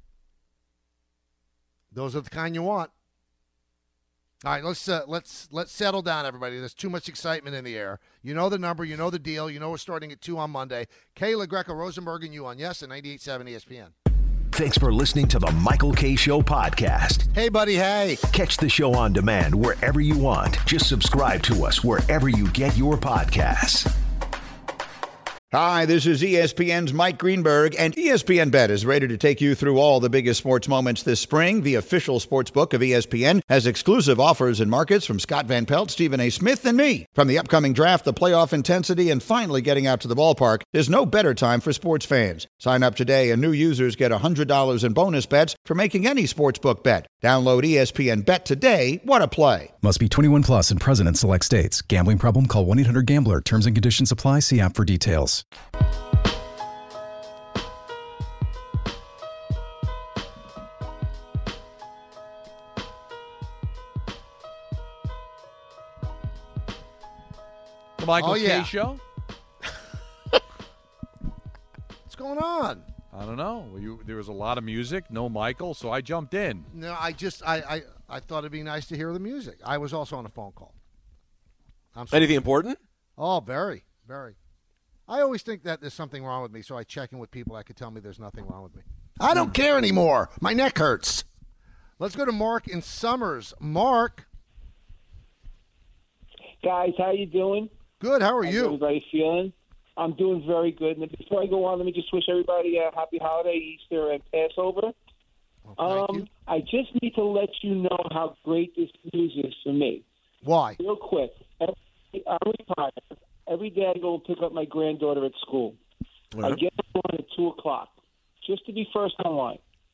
Speaker 2: Those are the kind you want. All right, let's uh, let's let's settle down, everybody. There's too much excitement in the air. You know the number, you know the deal. You know we're starting at two on Monday. Kayla Greco, Rosenberg, and you on Yes and ninety-eight point seven E S P N.
Speaker 1: Thanks for listening to the Michael K. Show podcast.
Speaker 2: Hey, buddy, hey.
Speaker 1: Catch the show on demand wherever you want. Just subscribe to us wherever you get your podcasts.
Speaker 9: Hi, this is E S P N's Mike Greenberg, and E S P N Bet is ready to take you through all the biggest sports moments this spring. The official sports book of E S P N has exclusive offers and markets from Scott Van Pelt, Stephen A. Smith, and me. From the upcoming draft, the playoff intensity, and finally getting out to the ballpark, there's no better time for sports fans. Sign up today, and new users get one hundred dollars in bonus bets for making any sportsbook bet. Download E S P N Bet today. What a play.
Speaker 10: Must be twenty-one plus and present in select states. Gambling problem? Call one eight hundred gambler. Terms and conditions apply. See app for details.
Speaker 4: The Michael
Speaker 2: Oh, yeah.
Speaker 4: K. Show?
Speaker 2: What's going on?
Speaker 4: I don't know. You, there was a lot of music, no Michael, so I jumped in.
Speaker 2: No, I just I, I, I thought it'd be nice to hear the music. I was also on a phone call. I'm sorry.
Speaker 5: Anything important?
Speaker 2: Oh, very, very. I always think that there's something wrong with me, so I check in with people that could tell me there's nothing wrong with me. I don't care anymore. My neck hurts. Let's go to Mark in Summers. Mark.
Speaker 11: Guys, how you doing?
Speaker 2: Good. How are
Speaker 11: How's
Speaker 2: you?
Speaker 11: everybody feeling? I'm doing very good. And before I go on, let me just wish everybody a happy holiday, Easter, and Passover.
Speaker 2: Well, thank
Speaker 11: um,
Speaker 2: you.
Speaker 11: I just need to let you know how great this news is for me.
Speaker 2: Why?
Speaker 11: Real quick. Every, I'm retired. Every day I go and pick up my granddaughter at school.
Speaker 5: Uh-huh.
Speaker 11: I get on at two o'clock just to be first on line.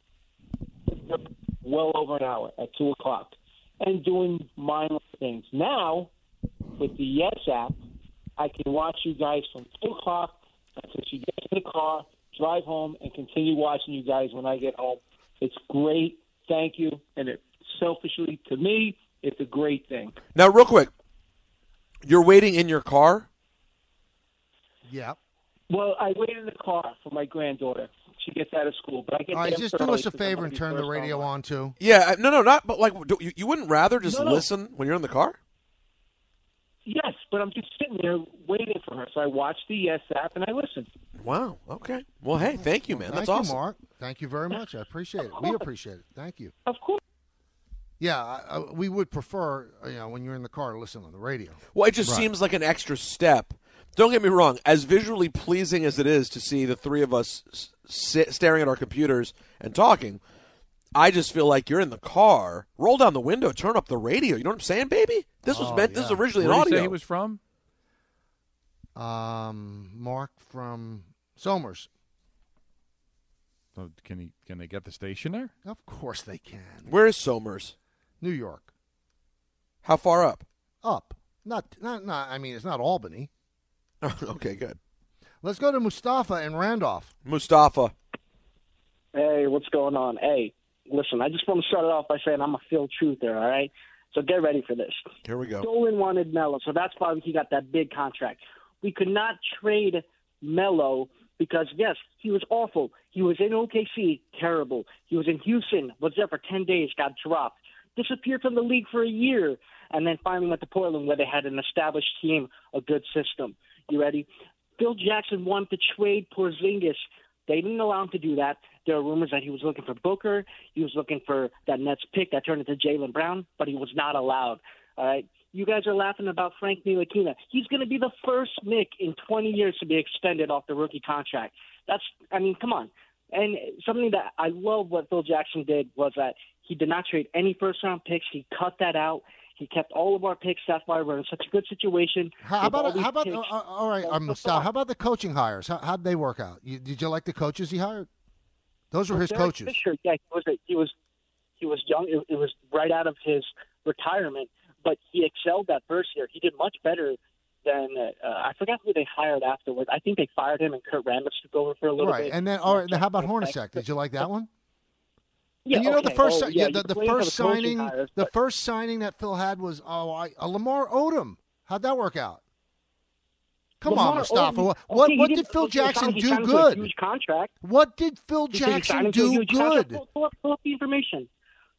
Speaker 11: Well over an hour at two o'clock. And doing mindless things. Now, with the Yes app, I can watch you guys from two o'clock until she gets in the car, drive home, and continue watching you guys when I get home. It's great. Thank you. And it, selfishly, to me, it's a great thing.
Speaker 5: Now, real quick, you're waiting in your car?
Speaker 2: Yeah.
Speaker 11: Well, I wait in the car for my granddaughter. She gets out of school, but I get
Speaker 2: All right,
Speaker 11: there
Speaker 2: just do
Speaker 11: early
Speaker 2: us a
Speaker 11: 'cause I
Speaker 2: favor
Speaker 11: wanna
Speaker 2: and
Speaker 11: be
Speaker 2: turn the
Speaker 11: first
Speaker 2: radio
Speaker 11: online.
Speaker 2: on, too.
Speaker 5: Yeah, I- no, no, not. But like, do, you, you wouldn't rather just
Speaker 11: No, no.
Speaker 5: listen when you're in the car?
Speaker 11: Yes, but I'm just sitting there waiting for her. So I watch the Yes app and I listen.
Speaker 5: Wow. Okay. Well, hey, thank you, man.
Speaker 2: Thank
Speaker 5: That's
Speaker 2: you,
Speaker 5: awesome.
Speaker 2: Mark. Thank you very much. I appreciate it. We appreciate it. Thank you.
Speaker 11: Of course.
Speaker 2: Yeah, I, I, we would prefer, you know, when you're in the car, to listen on the radio.
Speaker 5: Well, it just
Speaker 2: Right.
Speaker 5: seems like an extra step. Don't get me wrong. As visually pleasing as it is to see the three of us s- sit, staring at our computers and talking, I just feel like you're in the car. Roll down the window, turn up the radio. You know what I'm saying, baby? This was
Speaker 2: Oh,
Speaker 5: meant. This
Speaker 2: yeah.
Speaker 5: was originally
Speaker 4: Where
Speaker 5: an
Speaker 4: did he
Speaker 5: audio.
Speaker 4: say he was from?
Speaker 2: Um, Mark from Somers.
Speaker 4: So can he? Can they get the station there?
Speaker 2: Of course they can.
Speaker 5: Where is Somers?
Speaker 2: New York.
Speaker 5: How far up?
Speaker 2: Up. Not, not, not. I mean, it's not Albany.
Speaker 5: Okay, good.
Speaker 2: Let's go to Mustafa and Randolph.
Speaker 5: Mustafa.
Speaker 12: Hey, what's going on? Hey, listen, I just want to start it off by saying I'm a Phil truther, all right? So get ready for this.
Speaker 5: Here we go.
Speaker 12: Dolan wanted Melo, so that's why he got that big contract. We could not trade Melo because, yes, he was awful. He was in O K C, terrible. He was in Houston, was there for ten days, got dropped. disappeared from the league for a year, and then finally went to Portland where they had an established team, a good system. You ready? Phil Jackson wanted to trade Porzingis. They didn't allow him to do that. There are rumors that he was looking for Booker. He was looking for that Nets pick that turned into Jaylen Brown, but he was not allowed. All right? You guys are laughing about Frank Ntilikina. He's going to be the first Knick in twenty years to be extended off the rookie contract. That's, I mean, come on. And something that I love what Phil Jackson did was that he did not trade any first-round picks. He cut that out. He kept all of our picks. That's why we're in such a good situation.
Speaker 2: How about
Speaker 12: With
Speaker 2: how about
Speaker 12: picks,
Speaker 2: uh, all right, um, Sal, how about the coaching hires? How how'd they work out? You, did you like the coaches he hired? Those were his
Speaker 12: Derek
Speaker 2: coaches.
Speaker 12: Fisher, yeah, he was a, he was he was young. It, it was right out of his retirement, but he excelled that first year. He did much better than uh, I forgot who they hired afterwards. I think they fired him and Kurt Rambis took over for a little
Speaker 2: right.
Speaker 12: bit.
Speaker 2: And then all right, then how about Hornacek? Did you like that one?
Speaker 12: Yeah,
Speaker 2: and you know
Speaker 12: okay.
Speaker 2: the first
Speaker 12: oh, yeah,
Speaker 2: yeah, the, the
Speaker 12: complain
Speaker 2: first
Speaker 12: for the coaching
Speaker 2: signing
Speaker 12: hires,
Speaker 2: the
Speaker 12: but-
Speaker 2: first signing that Phil had was oh I, a Lamar Odom. How'd that work out? Come
Speaker 12: Lamar
Speaker 2: on, Mustafa.
Speaker 12: Odom-
Speaker 2: what what,
Speaker 12: okay,
Speaker 2: what
Speaker 12: he
Speaker 2: did
Speaker 12: didn't-
Speaker 2: Phil
Speaker 12: he signed-
Speaker 2: Jackson
Speaker 12: he
Speaker 2: do
Speaker 12: signed him to a
Speaker 2: good?
Speaker 12: Huge contract.
Speaker 2: What did Phil
Speaker 12: He said he
Speaker 2: Jackson
Speaker 12: signed him to a
Speaker 2: do
Speaker 12: huge contract.
Speaker 2: good?
Speaker 12: Pull, pull, up, pull up the information.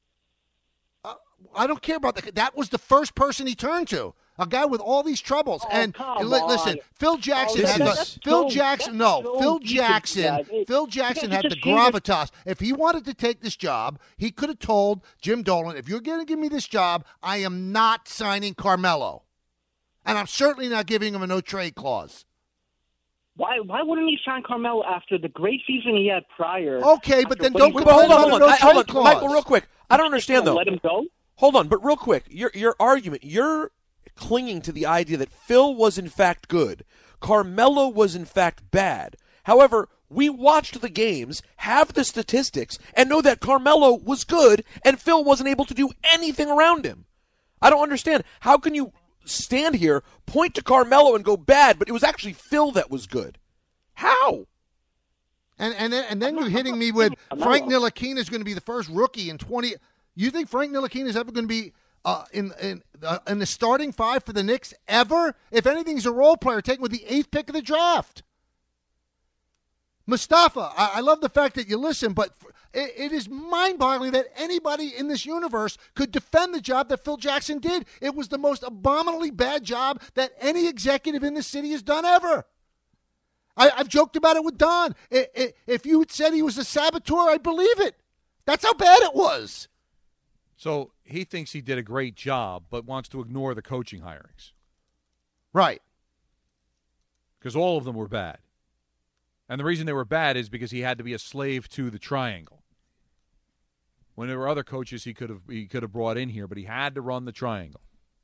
Speaker 2: I don't care about the. That was the first person he turned to, a guy with all these troubles.
Speaker 12: Oh,
Speaker 2: and
Speaker 12: come
Speaker 2: li- listen,
Speaker 12: on.
Speaker 2: Phil Jackson
Speaker 5: Oh,
Speaker 2: had
Speaker 5: that's-
Speaker 2: the.
Speaker 5: that's
Speaker 2: Phil
Speaker 12: so-
Speaker 2: Jackson,
Speaker 12: that's
Speaker 2: no,
Speaker 12: so
Speaker 2: Phil
Speaker 12: deep,
Speaker 2: Jackson.
Speaker 12: guys. It-
Speaker 2: Phil
Speaker 12: you
Speaker 2: Jackson
Speaker 12: guys
Speaker 2: had the
Speaker 12: just changed it.
Speaker 2: gravitas. If he wanted to take this job, he could have told Jim Dolan, "If you're going to give me this job, I am not signing Carmelo, and I'm certainly not giving him a no trade clause."
Speaker 12: Why why wouldn't he sign Carmelo after the great season he had prior?
Speaker 2: Okay, but
Speaker 12: after
Speaker 2: then
Speaker 12: putting
Speaker 2: don't
Speaker 5: But hold
Speaker 2: complain
Speaker 5: on,
Speaker 2: about
Speaker 5: hold
Speaker 2: a
Speaker 5: on, I- hold
Speaker 2: no-trade
Speaker 5: on,
Speaker 2: clause.
Speaker 5: Michael, real quick. I don't understand though.
Speaker 12: Let him go.
Speaker 5: Hold on, but real quick, your your argument, you're clinging to the idea that Phil was in fact good, Carmelo was in fact bad. However, we watched the games, have the statistics, and know that Carmelo was good, and Phil wasn't able to do anything around him. I don't understand. How can you stand here, point to Carmelo, and go bad, but it was actually Phil that was good? How?
Speaker 2: And and then, and then you're hitting me with Frank Ntilikina is going to be the first rookie in twenty. You think Frank Ntilikina is ever going to be uh, in in uh, in the starting five for the Knicks ever? If anything, he's a role player taken with the eighth pick of the draft. Mustafa, I, I love the fact that you listen, but it, it is mind-boggling that anybody in this universe could defend the job that Phil Jackson did. It was the most abominably bad job that any executive in this city has done ever. I, I've joked about it with Don. I, I, if you had said he was a saboteur, I'd believe it. That's how bad it was.
Speaker 4: So he thinks he did a great job, but wants to ignore the coaching hirings.
Speaker 2: Right.
Speaker 4: Because all of them were bad. And the reason they were bad is because he had to be a slave to the triangle. When there were other coaches he could have he could have brought in here, but he had to run the triangle.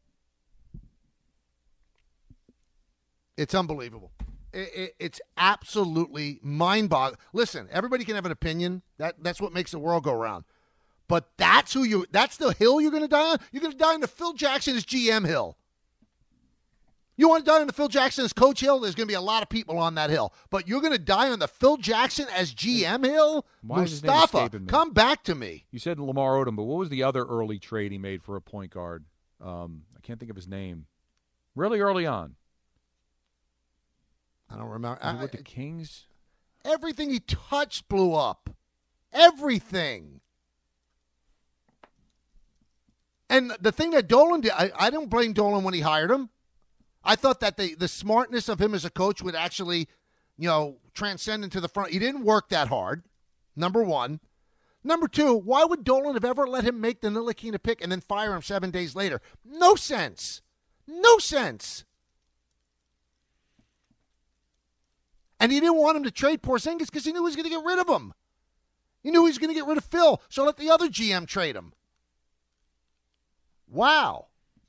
Speaker 2: It's unbelievable. It, it, it's absolutely mind-boggling. Listen, everybody can have an opinion. That that's what makes the world go round. But that's who you. That's the hill you're going to die on. You're going to die on the Phil Jackson's G M hill. You want to die on the Phil Jackson's coach hill? There's going to be a lot of people on that hill. But you're going to die on the Phil Jackson as G M hill?
Speaker 4: Why is his name
Speaker 2: Mustafa,
Speaker 4: escaping me?
Speaker 2: come back to me.
Speaker 4: You said Lamar Odom, but what was the other early trade he made for a point guard? Um, I can't think of his name. Really early on.
Speaker 2: I don't remember.
Speaker 4: Was he
Speaker 2: I-
Speaker 4: with the Kings?
Speaker 2: Everything he touched blew up. Everything. And the thing that Dolan did, I, I don't blame Dolan when he hired him. I thought that the, the smartness of him as a coach would actually, you know, transcend into the front. He didn't work that hard, number one. Number two, why would Dolan have ever let him make the Ntilikina pick and then fire him seven days later? No sense. No sense. And he didn't want him to trade Porzingis because he knew he was going to get rid of him. He knew he was going to get rid of Phil, so let the other G M trade him. Wow.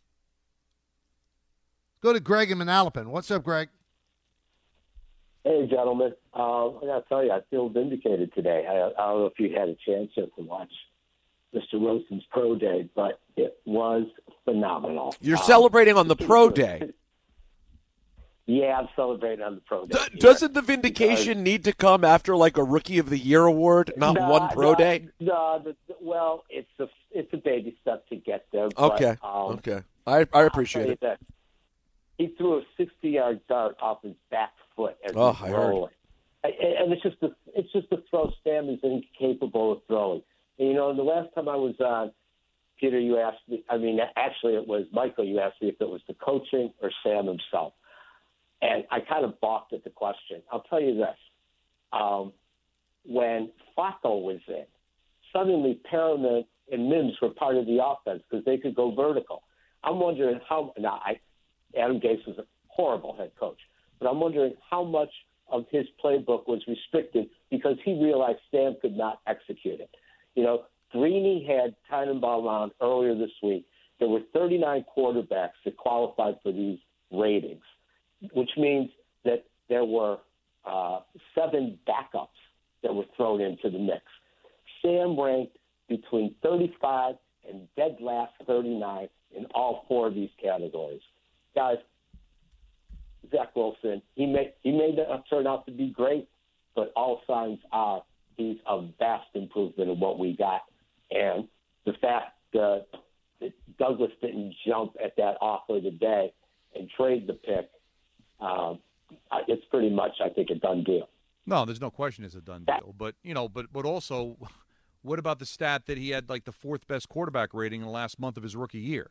Speaker 2: Go to Greg in Manalapan. What's up, Greg?
Speaker 13: Hey, gentlemen. Uh, I got to tell you, I feel vindicated today. I, I don't know if you had a chance yet to watch Mister Wilson's pro day, but it was phenomenal.
Speaker 5: You're
Speaker 13: Um,
Speaker 5: celebrating on the pro day.
Speaker 13: Yeah, I'm celebrating on the pro day.
Speaker 5: D- doesn't the vindication need to come after like a Rookie of the Year award, not
Speaker 13: No,
Speaker 5: one pro
Speaker 13: no,
Speaker 5: day?
Speaker 13: No, the, the, well, it's a it's a baby step to get there. But,
Speaker 5: Okay,
Speaker 13: um,
Speaker 5: okay. I I appreciate
Speaker 13: I'll tell you
Speaker 5: it.
Speaker 13: this. He threw a sixty-yard dart off his back foot as
Speaker 5: Oh,
Speaker 13: he's
Speaker 5: I heard.
Speaker 13: rolling, and, and it's just a, it's just a throw Stam is incapable of throwing. And, you know, the last time I was on, Peter, you asked me, I mean, actually it was Michael, you asked me if it was the coaching or Sam himself. And I kind of balked at the question. I'll tell you this. Um, when Flacco was in, suddenly Perriman and Mims were part of the offense because they could go vertical. I'm wondering how – now, I, Adam Gase was a horrible head coach, but I'm wondering how much of his playbook was restricted because he realized Sam could not execute it. You know, Greeny had Tannenbaum on earlier this week. There were thirty-nine quarterbacks that qualified for these ratings, which means that there were uh, seven backups that were thrown into the mix. Sam ranked between thirty-five and dead last thirty-nine in all four of these categories. Guys, Zach Wilson, he may, he may not turn out to be great, but all signs are he's a vast improvement in what we got. And the fact uh, that Douglas didn't jump at that offer today and trade the pick, um, it's pretty much, I think, a done deal.
Speaker 4: No, there's no question it's a done deal. But, you know, but but also, what about the stat that he had like the fourth best quarterback rating in the last month of his rookie year?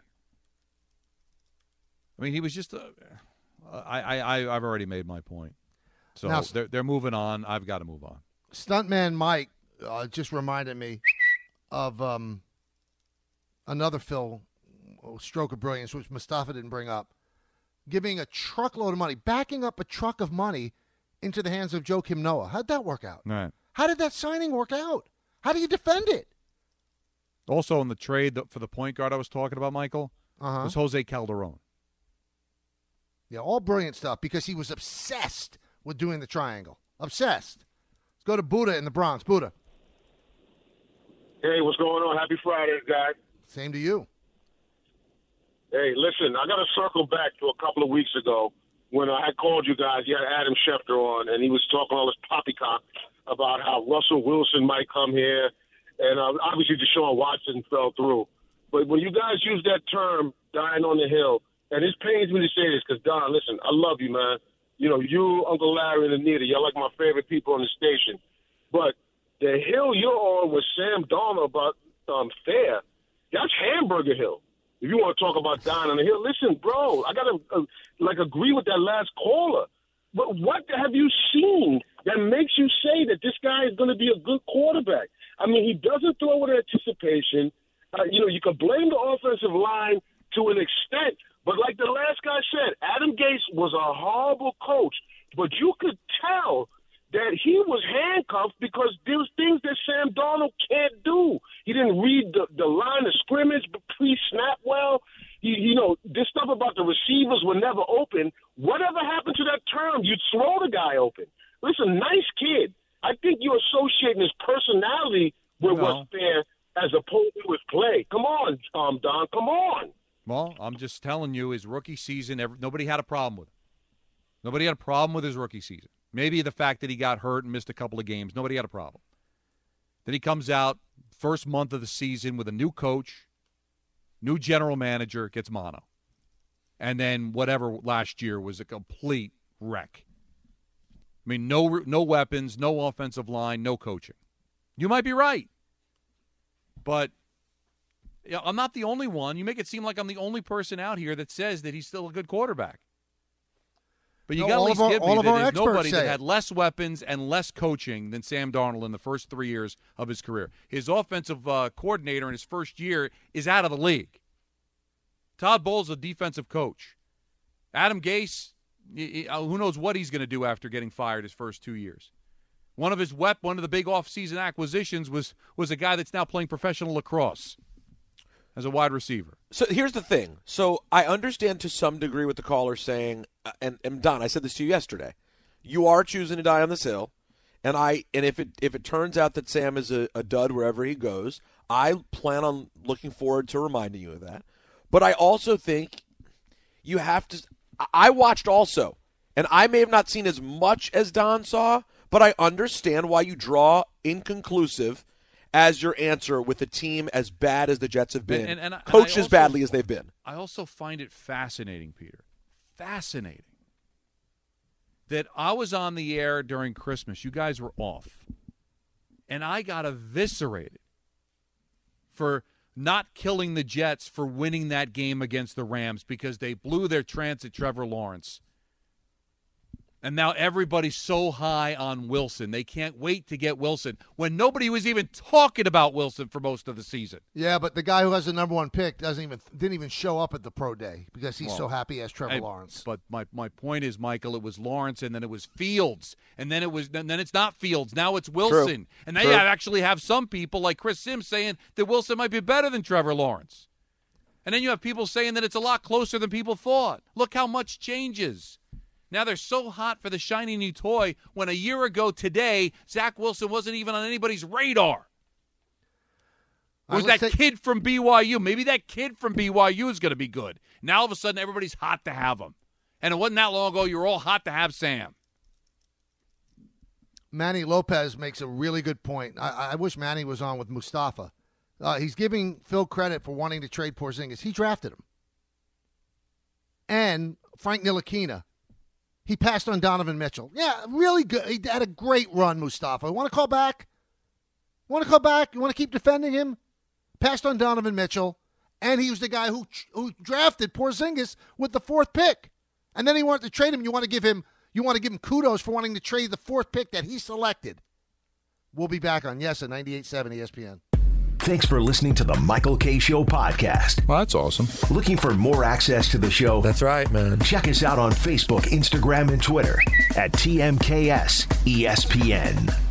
Speaker 4: I mean, he was just. Uh, I I I've already made my point. So
Speaker 2: now,
Speaker 4: they're they're moving on. I've got to move on.
Speaker 2: Stuntman Mike uh, just reminded me of um, another Phil stroke of brilliance, which Mustafa didn't bring up, giving a truckload of money, backing up a truck of money into the hands of Joakim Noah. How'd that work out?
Speaker 4: Right.
Speaker 2: How did that signing work out? How do you defend it?
Speaker 4: Also, in the trade for the point guard I was talking about, Michael,
Speaker 2: uh-huh.
Speaker 4: was Jose Calderon.
Speaker 2: Yeah, all brilliant stuff because he was obsessed with doing the triangle. Obsessed. Let's go to Buddha in the Bronx. Buddha.
Speaker 14: Hey, what's going on? Happy Friday, guys.
Speaker 2: Same to you.
Speaker 14: Hey, listen, I got to circle back to a couple of weeks ago when I had called you guys. You had Adam Schefter on, and he was talking all this poppycock about how Russell Wilson might come here, and uh, obviously Deshaun Watson fell through. But when you guys use that term, dying on the hill, and it pains me to say this because, Don, listen, I love you, man. You know, you, Uncle Larry, and Anita, y'all like my favorite people on the station. But the hill you're on with Sam Darnold about um, fair, that's Hamburger Hill. If you want to talk about dying on the hill, listen, bro, I got to, uh, like, agree with that last caller. But what have you seen that makes you say that this guy is going to be a good quarterback? I mean, he doesn't throw with anticipation. Uh, you know, you can blame the offensive line to an extent, but like the last guy said, Adam Gase was a horrible coach, but you could tell that he was handcuffed because there was things that Sam Darnold can't do. He didn't read the, the line of scrimmage, pre-snap well. He, you know, this stuff about the receivers were never open. Whatever happened to that term, you'd throw the guy open. Listen, nice kid. I think you're associating his personality with
Speaker 4: no.
Speaker 14: what's there as opposed to his play. Come on, um, Don, come on.
Speaker 4: Well, I'm just telling you, his rookie season, every, nobody had a problem with him. Nobody had a problem with his rookie season. Maybe the fact that he got hurt and missed a couple of games, nobody had a problem. Then he comes out, first month of the season with a new coach, new general manager, gets mono. And then whatever last year was a complete wreck. I mean, no no weapons, no offensive line, no coaching. You might be right. But you know, I'm not the only one. You make it seem like I'm the only person out here that says that he's still a good quarterback. But you
Speaker 2: no,
Speaker 4: got to at least
Speaker 2: our,
Speaker 4: give me that there's nobody that
Speaker 2: it.
Speaker 4: had less weapons and less coaching than Sam Darnold in the first three years of his career. His offensive uh, coordinator in his first year is out of the league. Todd Bowles is a defensive coach. Adam Gase, he, who knows what he's going to do after getting fired his first two years. One of his wep, one of the big offseason acquisitions was was a guy that's now playing professional lacrosse as a wide receiver.
Speaker 5: So here's the thing. So I understand to some degree what the caller saying, and, and Don, I said this to you yesterday. You are choosing to die on this hill, and I and if it if it turns out that Sam is a, a dud wherever he goes, I plan on looking forward to reminding you of that. But I also think you have to – I watched also, and I may have not seen as much as Don saw, but I understand why you draw inconclusive as your answer with a team as bad as the Jets have been,
Speaker 4: and, and, and
Speaker 5: coached
Speaker 4: also,
Speaker 5: as badly as they've been.
Speaker 4: I also find it fascinating, Peter, fascinating, that I was on the air during Christmas. You guys were off, and I got eviscerated for not killing the Jets for winning that game against the Rams because they blew their chance at Trevor Lawrence. And now everybody's so high on Wilson. They can't wait to get Wilson when nobody was even talking about Wilson for most of the season.
Speaker 2: Yeah, but the guy who has the number one pick doesn't even didn't even show up at the pro day because he's
Speaker 4: well,
Speaker 2: so happy as Trevor
Speaker 4: I,
Speaker 2: Lawrence.
Speaker 4: But my, my point is, Michael, it was Lawrence, and then it was Fields, and then it was then it's not Fields. Now it's Wilson,
Speaker 5: True.
Speaker 4: and now
Speaker 5: True.
Speaker 4: you actually have some people like Chris Sims saying that Wilson might be better than Trevor Lawrence, and then you have people saying that it's a lot closer than people thought. Look how much changes. Now they're so hot for the shiny new toy when a year ago today, Zach Wilson wasn't even on anybody's radar. It was
Speaker 2: right,
Speaker 4: that
Speaker 2: take-
Speaker 4: kid from B Y U. Maybe that kid from B Y U is going to be good. Now all of a sudden everybody's hot to have him. And it wasn't that long ago you were all hot to have Sam.
Speaker 2: Manny Lopez makes a really good point. I, I wish Manny was on with Mustafa. Uh, he's giving Phil credit for wanting to trade Porzingis. He drafted him. And Frank Ntilikina. He passed on Donovan Mitchell. Yeah, really good. He had a great run, Mustafa. Want to call back? Want to call back? You want to keep defending him? Passed on Donovan Mitchell, and he was the guy who who drafted Porzingis with the fourth pick. And then he wanted to trade him. You want to give him you want to give him kudos for wanting to trade the fourth pick that he selected. We'll be back on Yes at ninety-eight point seven E S P N.
Speaker 1: Thanks for listening to the Michael K. Show podcast.
Speaker 15: Well, that's awesome.
Speaker 1: Looking for more access to the show?
Speaker 15: That's right, man.
Speaker 1: Check us out on Facebook, Instagram, and Twitter at T M K S E S P N.